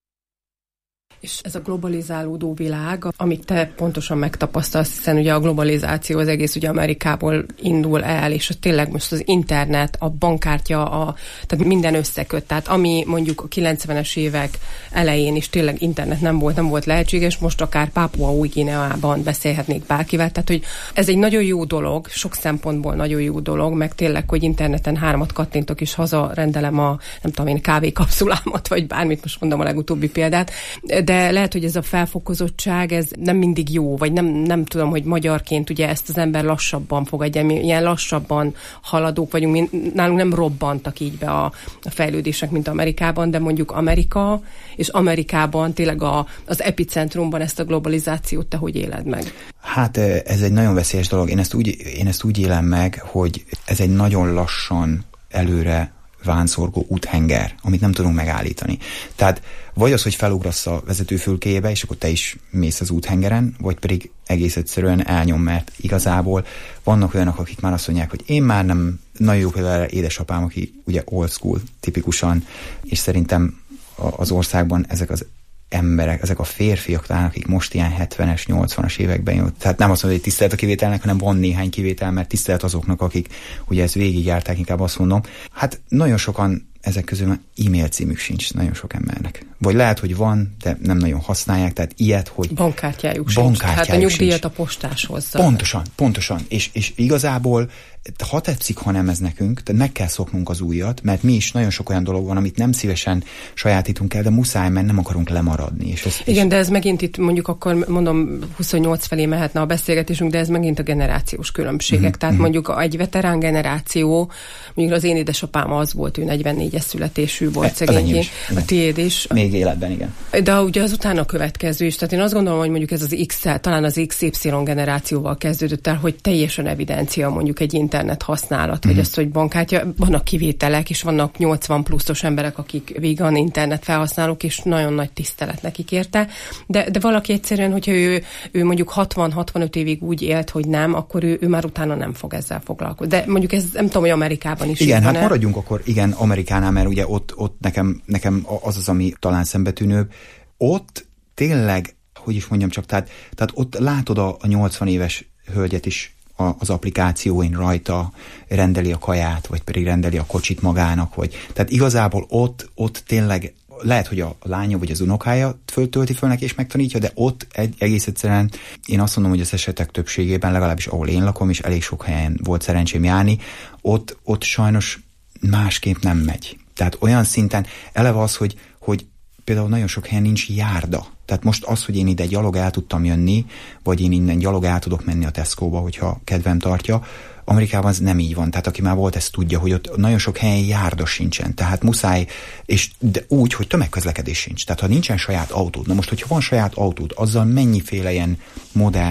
És ez a globalizálódó világ, amit te pontosan megtapasztalsz, hiszen ugye a globalizáció az egész ugye Amerikából indul el, és tényleg most az internet, a bankkártya, a, tehát minden összeköt. Tehát ami mondjuk a kilencvenes évek elején is tényleg internet nem volt, nem volt lehetséges, most akár Pápua Új-Guineában beszélhetnék bárkivel. Tehát, hogy ez egy nagyon jó dolog, sok szempontból nagyon jó dolog, meg tényleg, hogy interneten hármat kattintok és haza rendelem a, nem tudom én, kávékapszulámat, vagy bármit, most mondom a legutóbbi példát. De lehet, hogy ez a felfokozottság, ez nem mindig jó, vagy nem, nem tudom, hogy magyarként ugye ezt az ember lassabban fogadja, mi ilyen lassabban haladók vagyunk, mi, nálunk nem robbantak így be a, a fejlődések, mint Amerikában, de mondjuk Amerika, és Amerikában tényleg a, az epicentrumban ezt a globalizációt te hogy éled meg? Hát ez egy nagyon veszélyes dolog. Én ezt úgy, én ezt úgy élem meg, hogy ez egy nagyon lassan előre vánszorgó úthenger, amit nem tudunk megállítani. Tehát vagy az, hogy felugrasz a vezetőfülkéjébe, és akkor te is mész az úthengeren, vagy pedig egész egyszerűen elnyom, mert igazából vannak olyanok, akik már azt mondják, hogy én már nem, nagyon jó például édesapám, aki ugye old school tipikusan, és szerintem az országban ezek az emberek, ezek a férfiak talán, akik most ilyen hetvenes, nyolcvanas években jött. Tehát nem azt mondom, hogy tisztelet a kivételnek, hanem van néhány kivétel, mert tisztelet azoknak, akik ugye ezt végigjárták, inkább azt mondom. Hát nagyon sokan ezek közül e-mail címük sincs nagyon sok embernek. Vagy lehet, hogy van, de nem nagyon használják, tehát ilyet, hogy bankkártyájuk sincs. Hát a nyugdíjat a postás hozza. Pontosan, pontosan. És, és igazából ha tetszik, ha nem ez nekünk, tehát meg kell szoknunk az újat, mert mi is nagyon sok olyan dolog van, amit nem szívesen sajátítunk el, de muszáj, mert nem akarunk lemaradni. És ez, igen, és... de ez megint itt mondjuk akkor mondom huszonnyolc felé mehetne a beszélgetésünk, de ez megint a generációs különbségek. Mm-hmm. Tehát mondjuk egy veterán generáció, mondjuk az én édesapám az volt, ő negyvennégyes születésű volt szegényként, a tiéd is. Még életben, igen. De ugye az utána a következő is, tehát én azt gondolom, hogy mondjuk ez az X-el, talán az iksz ipszilon generációval kezdődött el, hogy teljesen evidencia mondjuk egy internet használat, vagy mm. azt, hogy bankkártya, vannak kivételek, és vannak nyolcvan pluszos emberek, akik vegan internet felhasználók, és nagyon nagy tisztelet nekik érte, de, de valaki egyszerűen, hogyha ő, ő mondjuk hatvan-hatvanöt évig úgy élt, hogy nem, akkor ő, ő már utána nem fog ezzel foglalkozni. De mondjuk ez nem tudom, hogy Amerikában is. Igen, hát van-e. Maradjunk akkor, igen, Amerikánál, mert ugye ott, ott nekem, nekem az az, ami talán szembetűnőbb. Ott tényleg, hogy is mondjam csak, tehát, tehát ott látod a, a nyolcvan éves hölgyet is az applikációin rajta, rendeli a kaját, vagy pedig rendeli a kocsit magának, vagy tehát igazából ott, ott tényleg lehet, hogy a lánya vagy az unokája föltölti föl neki és megtanítja, de ott egy, egész egyszerűen én azt mondom, hogy az esetek többségében, legalábbis ahol én lakom, és elég sok helyen volt szerencsém járni, ott, ott sajnos másképp nem megy. Tehát olyan szinten eleve az, hogy, hogy például nagyon sok helyen nincs járda. Tehát most az, hogy én ide gyalog el tudtam jönni, vagy én innen gyalog el tudok menni a Tesco-ba, hogyha kedvem tartja, Amerikában ez nem így van. Tehát aki már volt, ezt tudja, hogy ott nagyon sok helyen járda sincsen. Tehát muszáj, és de úgy, hogy tömegközlekedés sincs. Tehát ha nincsen saját autód, na most, hogyha van saját autód, azzal mennyiféle ilyen modern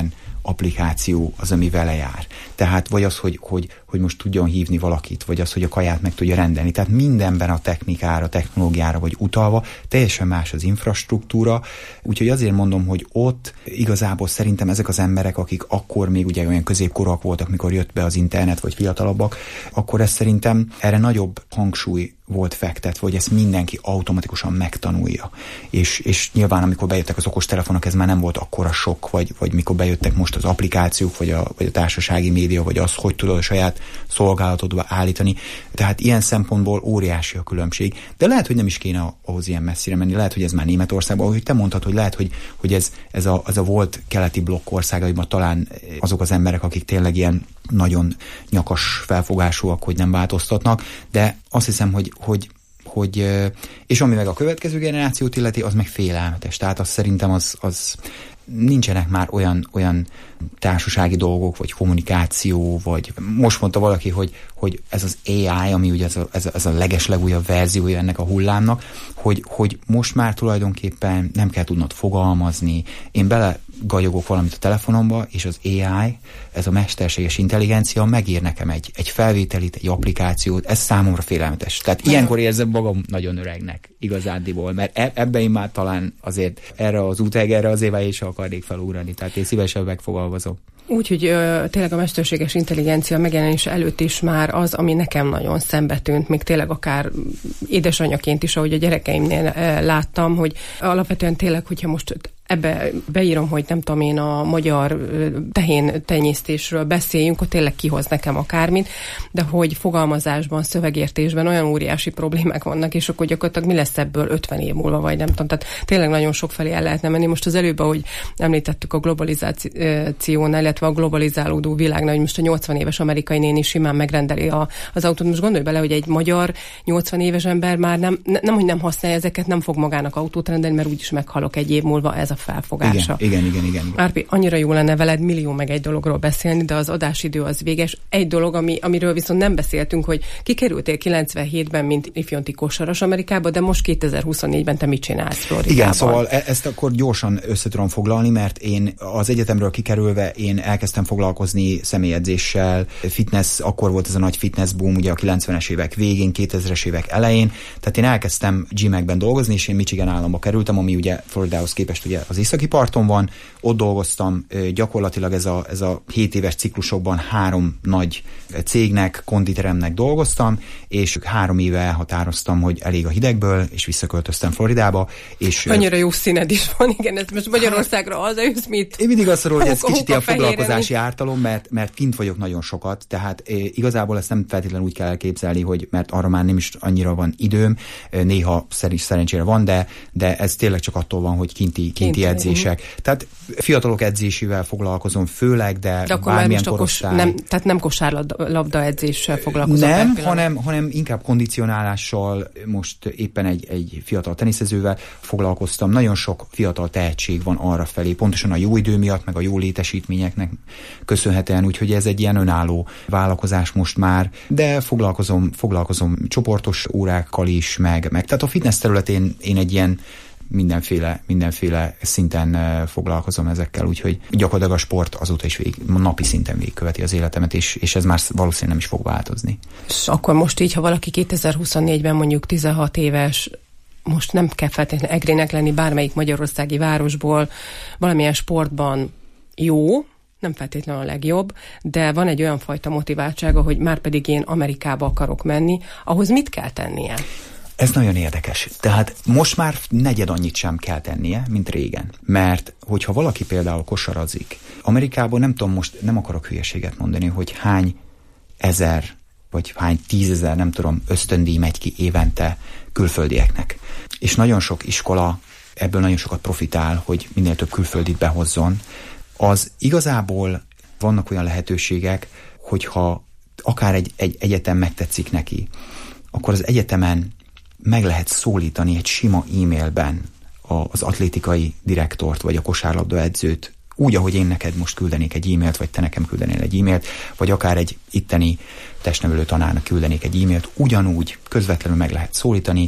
applikáció az, ami vele jár. Tehát vagy az, hogy, hogy, hogy most tudjon hívni valakit, vagy az, hogy a kaját meg tudja rendelni. Tehát mindenben a technikára, technológiára vagy utalva, teljesen más az infrastruktúra. Úgyhogy azért mondom, hogy ott igazából szerintem ezek az emberek, akik akkor még ugye olyan középkorúak voltak, mikor jött be az internet, vagy fiatalabbak, akkor ez szerintem erre nagyobb hangsúly volt fektetve, hogy ezt mindenki automatikusan megtanulja. És, és nyilván, amikor bejöttek az okostelefonok, ez már nem volt akkora sok, vagy, vagy mikor bejöttek most az applikációk, vagy a, vagy a társasági média, vagy az, hogy tudod a saját szolgálatodba állítani. Tehát ilyen szempontból óriási a különbség. De lehet, hogy nem is kéne ahhoz ilyen messzire menni. Lehet, hogy ez már Németországban, ahogy te mondtad, hogy lehet, hogy, hogy ez, ez, a, ez a volt keleti blokk országaiban talán azok az emberek, akik tényleg ilyen nagyon nyakas felfogásúak, hogy nem változtatnak, de azt hiszem, hogy, hogy, hogy és ami meg a következő generációt illeti, az meg félelmetes. Tehát azt szerintem az, az nincsenek már olyan, olyan társasági dolgok, vagy kommunikáció, vagy most mondta valaki, hogy, hogy ez az á i, ami ugye ez a, ez a, ez a legeslegújabb verziója ennek a hullámnak, hogy, hogy most már tulajdonképpen nem kell tudnod fogalmazni. Én bele gagyogok valamit a telefonomba, és az á i, ez a mesterséges intelligencia megír nekem egy, egy felvételit, egy applikációt, ez számomra félelmetes. Tehát ilyenkor érzem magam nagyon öregnek igazándiból, mert ebben én már talán azért erre az útegerre azért már is akarnék felugrani, tehát én szívesen megfogalmazom. Úgyhogy tényleg a mesterséges intelligencia megjelenése előtt is már az, ami nekem nagyon szembe tűnt, még tényleg akár édesanyaként is, ahogy a gyerekeimnél ö, láttam, hogy alapvetően tényleg, hogyha most ebbe beírom, hogy nem tudom én a magyar tehén tenyésztésről beszéljünk, ott tényleg kihoz nekem akármit, de hogy fogalmazásban, szövegértésben olyan óriási problémák vannak, és akkor gyakorlatilag mi lesz ebből ötven év múlva, vagy nem tudom. Tehát tényleg nagyon sok felé el lehetne menni. Most az előbb, ahogy említettük a globalizációnál, illetve a globalizálódó világnál, hogy most a nyolcvan éves amerikai néni simán megrendeli a, az autót. Most gondolj bele, hogy egy magyar nyolcvan éves ember már nem, nem, hogy nem használja ezeket, nem fog magának autót rendelni, mert úgyis meghalok egy év múlva, ez a felfogása. Igen, igen, igen, igen. Árpi, annyira jó lenne veled millió meg egy dologról beszélni, de az adásidő az véges. Egy dolog, ami, amiről viszont nem beszéltünk, hogy kikerültél kilencvenhétben, mint ifjonti kosaras Amerikába, de most kétezer-huszonnégyben te mit csinálsz Floridában? Igen, szóval ezt akkor gyorsan össze tudom foglalni, mert én az egyetemről kikerülve én elkezdtem foglalkozni személyedzéssel, fitness, akkor volt ez a nagy fitness boom, ugye a kilencvenes évek végén, kétezres évek elején, tehát én elkezdtem gymekben dolgozni, és én Michigan államba kerültem, ami ugye Floridához képest ugye az északi parton van, ott dolgoztam, gyakorlatilag ez a, ez a hét éves ciklusokban három nagy cégnek, konditeremnek dolgoztam, és három éve elhatároztam, hogy elég a hidegből, és visszaköltöztem Floridába. És annyira jó színed is van, igen, ez most Magyarországra hazajössz, mit? Én mindig azt mondom, hogy ez kicsit ilyen foglalkozási ártalom, mert, mert kint vagyok nagyon sokat, tehát e, igazából ezt nem feltétlenül úgy kell elképzelni, hogy mert arra már nem is annyira van időm, néha szerint, szerencsére van, de, de ez tényleg csak attól van, hogy kinti, kinti edzések. Uh-huh. Tehát fiatalok edzésével foglalkozom főleg, de, de bármilyen korosztály. Nem, tehát nem kosárlabda edzéssel foglalkozom. Nem, hanem, hanem inkább kondicionálással, most éppen egy, egy fiatal teniszezővel foglalkoztam. Nagyon sok fiatal tehetség van arra felé, pontosan a jó idő miatt, meg a jó létesítményeknek köszönhetően, úgyhogy ez egy ilyen önálló vállalkozás most már, de foglalkozom, foglalkozom csoportos órákkal is, meg, meg tehát a fitness területén én egy ilyen mindenféle, mindenféle szinten uh, foglalkozom ezekkel, úgyhogy gyakorlatilag a sport azóta is végig, napi szinten végigköveti az életemet, és, és ez már valószínűleg nem is fog változni. És akkor most így, ha valaki kétezer-huszonnégyben mondjuk tizenhat éves, most nem kell feltétlenül egrének lenni bármelyik magyarországi városból, valamilyen sportban jó, nem feltétlenül a legjobb, de van egy olyan fajta motiváltsága, hogy már pedig én Amerikába akarok menni, ahhoz mit kell tennie? Ez nagyon érdekes. Tehát most már negyed annyit sem kell tennie, mint régen. Mert hogyha valaki például kosarazik, Amerikában nem tudom, most nem akarok hülyeséget mondani, hogy hány ezer, vagy hány tízezer, nem tudom, ösztöndíj megy ki évente külföldieknek. És nagyon sok iskola ebből nagyon sokat profitál, hogy minél több külföldit behozzon. Az igazából vannak olyan lehetőségek, hogyha akár egy, egy egyetem megtetszik neki, akkor az egyetemen meg lehet szólítani egy sima e-mailben az atlétikai direktort, vagy a kosárlabda edzőt, úgy, ahogy én neked most küldenék egy e-mailt, vagy te nekem küldenél egy e-mailt, vagy akár egy itteni testnevelő tanárnak küldenék egy e-mailt, ugyanúgy közvetlenül meg lehet szólítani,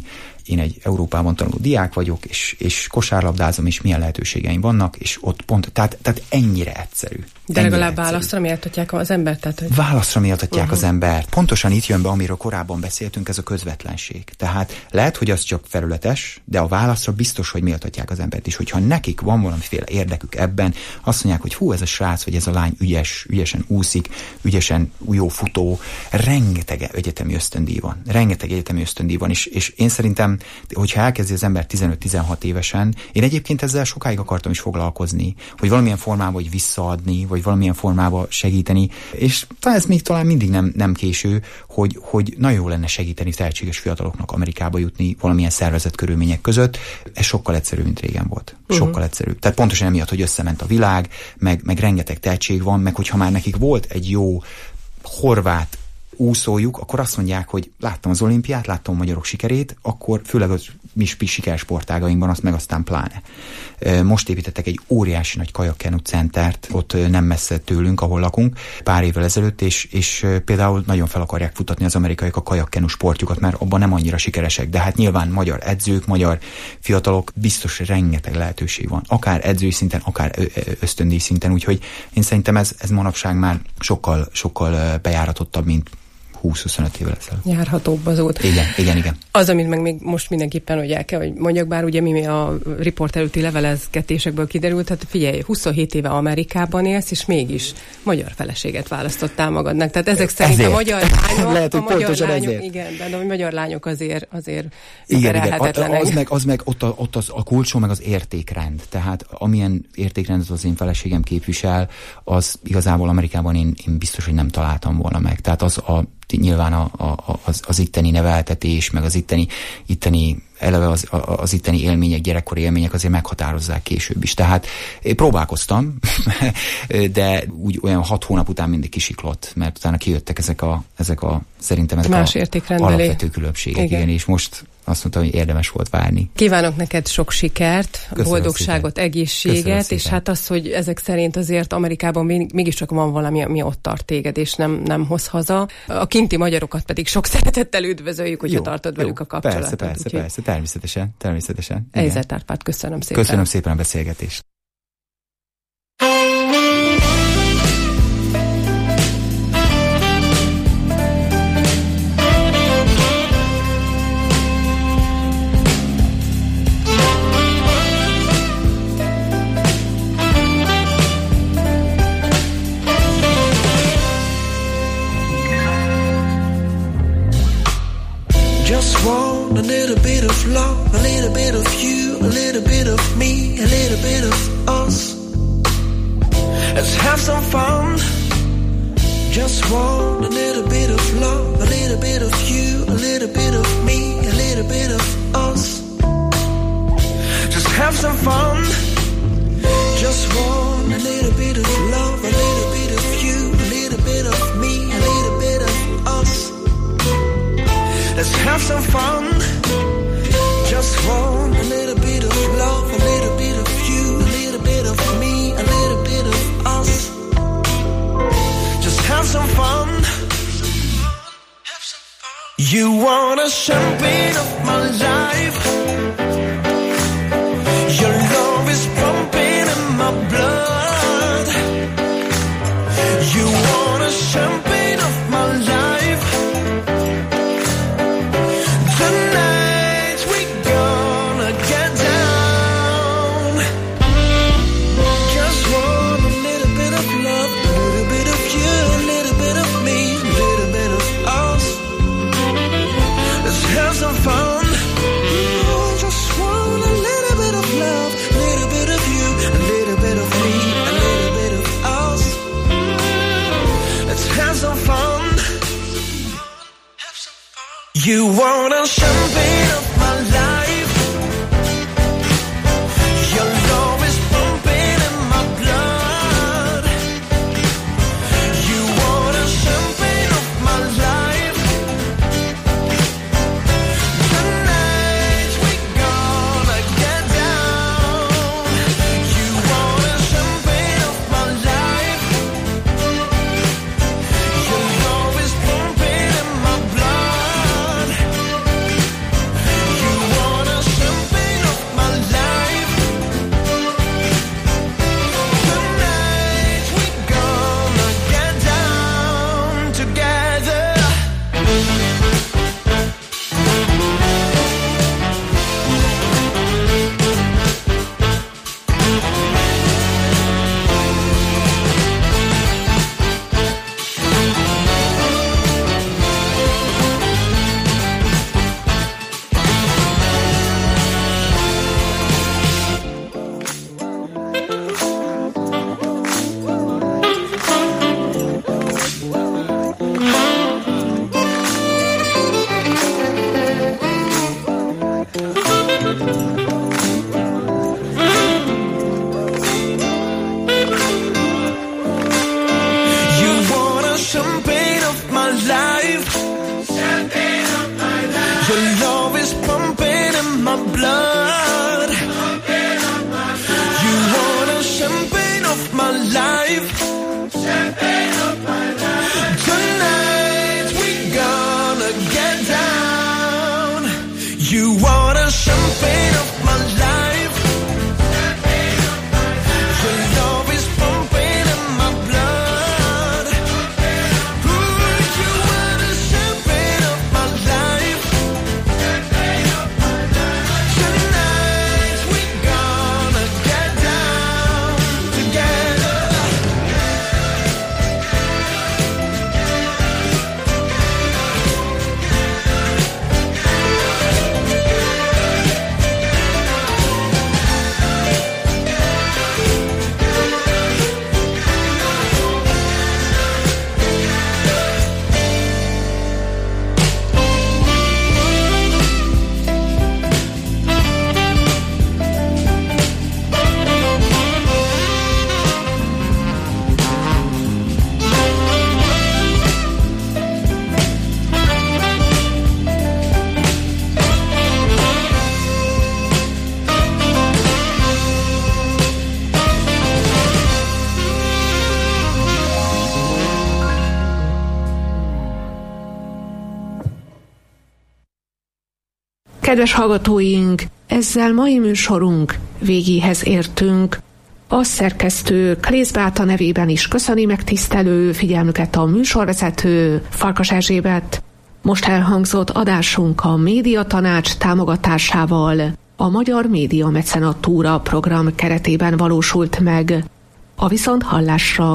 én egy Európában tanuló diák vagyok, és, és kosárlabdázom, és milyen lehetőségeim vannak, és ott pont, tehát, tehát ennyire egyszerű. De ennyire legalább egyszerű. Válaszra méltatják az embert? Tehát, hogy... Válaszra méltatják uh-huh. az embert. Pontosan itt jön be, amiről korábban beszéltünk, ez a közvetlenség. Tehát lehet, hogy az csak felületes, de a válaszra biztos, hogy méltatják az embert is. Hogyha nekik van valamiféle érdekük ebben, azt mondják, hogy hú, ez a srác, vagy ez a lány ügyes, ügyesen úszik, ügyesen jó futó, rengeteg egyetemi ösztöndíj van. Rengeteg egyetemi ösztöndíj van, és, és én szerintem, hogyha elkezdi az ember tizenöt-tizenhat évesen, én egyébként ezzel sokáig akartam is foglalkozni, hogy valamilyen formában vagy visszaadni, vagy valamilyen formában segíteni, és ez még talán mindig nem, nem késő, hogy, hogy nagyon jó lenne segíteni tehetséges fiataloknak Amerikába jutni valamilyen szervezett körülmények között. Ez sokkal egyszerűbb, mint régen volt. Sokkal uh-huh. egyszerűbb. Tehát pontosan emiatt, hogy összement a világ, meg, meg rengeteg tehetség van, meg hogyha már nekik volt egy jó horvát úszójuk, akkor azt mondják, hogy láttam az olimpiát, láttam a magyarok sikerét, akkor főleg az mi sikersportágainkban, azt meg aztán pláne. Most építettek egy óriási nagy kajakkenu centert, ott nem messze tőlünk, ahol lakunk, pár évvel ezelőtt, és, és például nagyon fel akarják futatni az amerikaiak a kajakkenu sportjukat, mert abban nem annyira sikeresek, de hát nyilván magyar edzők, magyar fiatalok, biztos rengeteg lehetőség van. Akár edzői szinten, akár ösztöndíj szinten, úgyhogy én szerintem ez, ez manapság már sokkal, sokkal bejáratottabb, mint húsz-huszonöt évvel ezelőtt. Járhatóbb az út. Igen, igen, igen. Az, amit meg még most mindenképpen, hogy el kell, hogy mondjak, bár ugye mi a riport előtti levelezgetésekből kiderült, hát figyelj, huszonhét éve Amerikában élsz, és mégis magyar feleséget választottál magadnak. Tehát ezek szerint ezért. A magyar lányok, lehet, hogy a magyar lányok, ezért. igen, de a magyar lányok azért, azért igen, igen. Az meg, az meg ott, a, ott az, a kulcsó meg az értékrend. Tehát amilyen értékrendet az én feleségem képvisel, az igazából Amerikában én, én biztos, hogy nem találtam volna meg. Tehát az a nyilván a, a, az, az itteni neveltetés, meg az itteni, itteni eleve az, az itteni élmények, gyerekkori élmények azért meghatározzák később is. Tehát én próbálkoztam, de úgy olyan hat hónap után mindig kisiklott, mert utána kijöttek ezek a, ezek a szerintem ezek más a alapvető különbségek. Igen. Igen, és most azt mondtam, hogy érdemes volt várni. Kívánok neked sok sikert, köszönöm boldogságot, szépen. Egészséget, és hát az, hogy ezek szerint azért Amerikában mégiscsak van valami, ami ott tart téged, és nem, nem hoz haza. A kinti magyarokat pedig sok szeretettel üdvözöljük, hogyha jó, tartod jó, velük a kapcsolatot. Persze, persze, úgyhogy... persze, természetesen, természetesen. Eizert Árpád, köszönöm szépen. Köszönöm szépen a beszélgetést. Just want a little bit of love, a little bit of you, a little bit of me, a little bit of us. Let's have some fun. Just want a little bit of love, a little bit of you, a little bit of me, a little bit of us. Just have some fun. Just want a little bit of love, a little bit of you, a little bit of me, a little bit of us. Let's have some fun. Just want a little bit of love, a little bit of you, a little bit of me, a little bit of us. Just have some fun. You want a champagne of my life. Your love is pumping in my blood. You want a champagne of my life. Some life. Champagne of my life. Tonight we gonna get down. You want a champagne of my life. Champagne of my life. Your love is pumping in my blood. Ooh, you want a champagne of my life. Champagne of my life. Tonight we gonna get down together. Kedves hallgatóink, ezzel mai műsorunk végéhez értünk. A szerkesztő Klész Beáta nevében is köszöni megtisztelő figyelmüket a műsorvezető Farkas Erzsébet. Most elhangzott adásunk a Médiatanács támogatásával a Magyar Média Mecenatúra program keretében valósult meg. A viszonthallásra!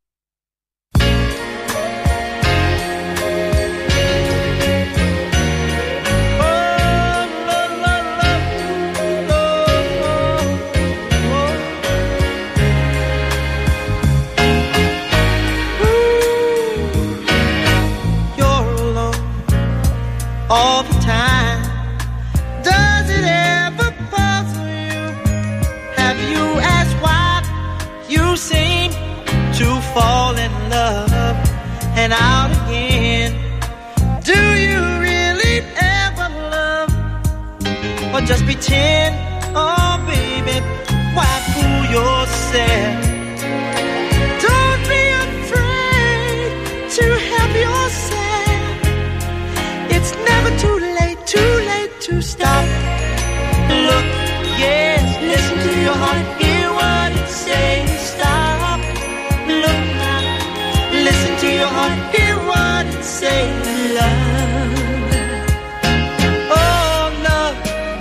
All the time. Does it ever puzzle you? Have you asked why you seem to fall in love and out again? Do you really ever love or just pretend? Oh baby, why fool yourself? Don't be afraid to help yourself. It's never too late, too late to stop. Look, yes, listen to your heart, hear what it says. Stop. Look now, listen to your heart, hear what it says. Love. Oh, love.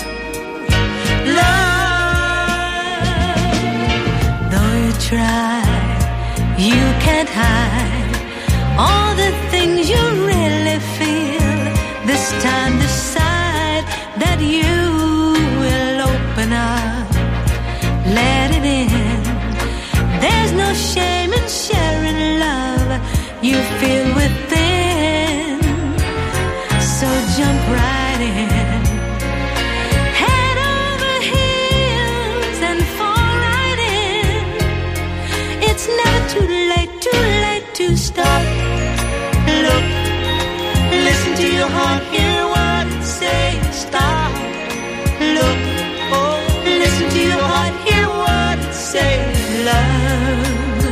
Love. Though you try, you can't hide all the things you really feel. This time decide that you will open up, let it in. There's no shame in sharing love you feel within. So jump right in, head over heels and fall right in. It's never too late, too late to stop. Look, listen to your heart, hear what it says. Stop. Look, oh, listen to your heart, hear what it says. Love,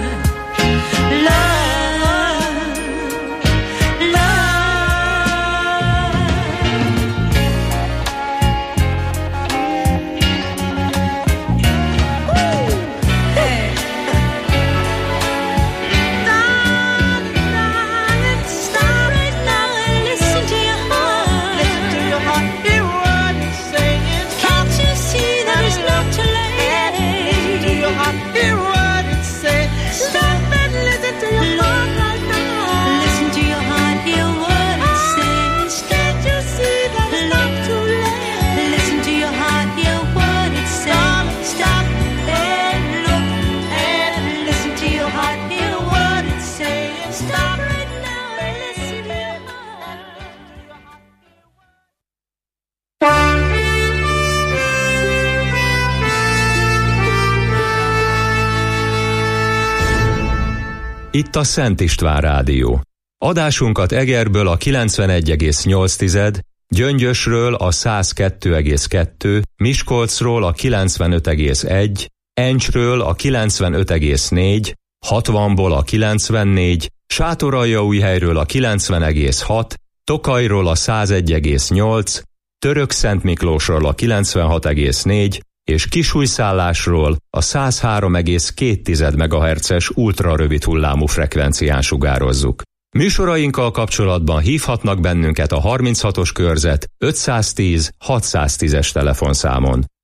love, love. Woo. Hey. Darling, darling, stop it now and listen to your heart. Listen to your heart, hear what it's saying. Can't you see that it's not too late? Listen to your heart, hear what it's saying. Stop and listen to your heart right now. Listen to your heart, hear what it says. Can't you see that it's not too late? Listen to your heart, hear what it says. Stop and look and listen to your heart, hear what it's saying. Stop right now and listen to your heart. Itt a Szent István Rádió. Adásunkat Egerből a kilencvenegy egész nyolc, Gyöngyösről a száz kettő egész kettő, Miskolcról a kilencvenöt egész egy, Encsről a kilencvenöt egész négy, hatvanból a kilencvennégy, Sátoraljaújhelyről a kilencven egész hat, Tokajról a száz egy egész nyolc, Törökszentmiklósról a kilencvenhat egész négy és Kisújszállásról a száz három egész két megahertzes ultrarövid hullámú frekvencián sugározzuk. Műsorainkkal kapcsolatban hívhatnak bennünket a harminchatos körzet ötszáztíz hatszáztízes telefonszámon.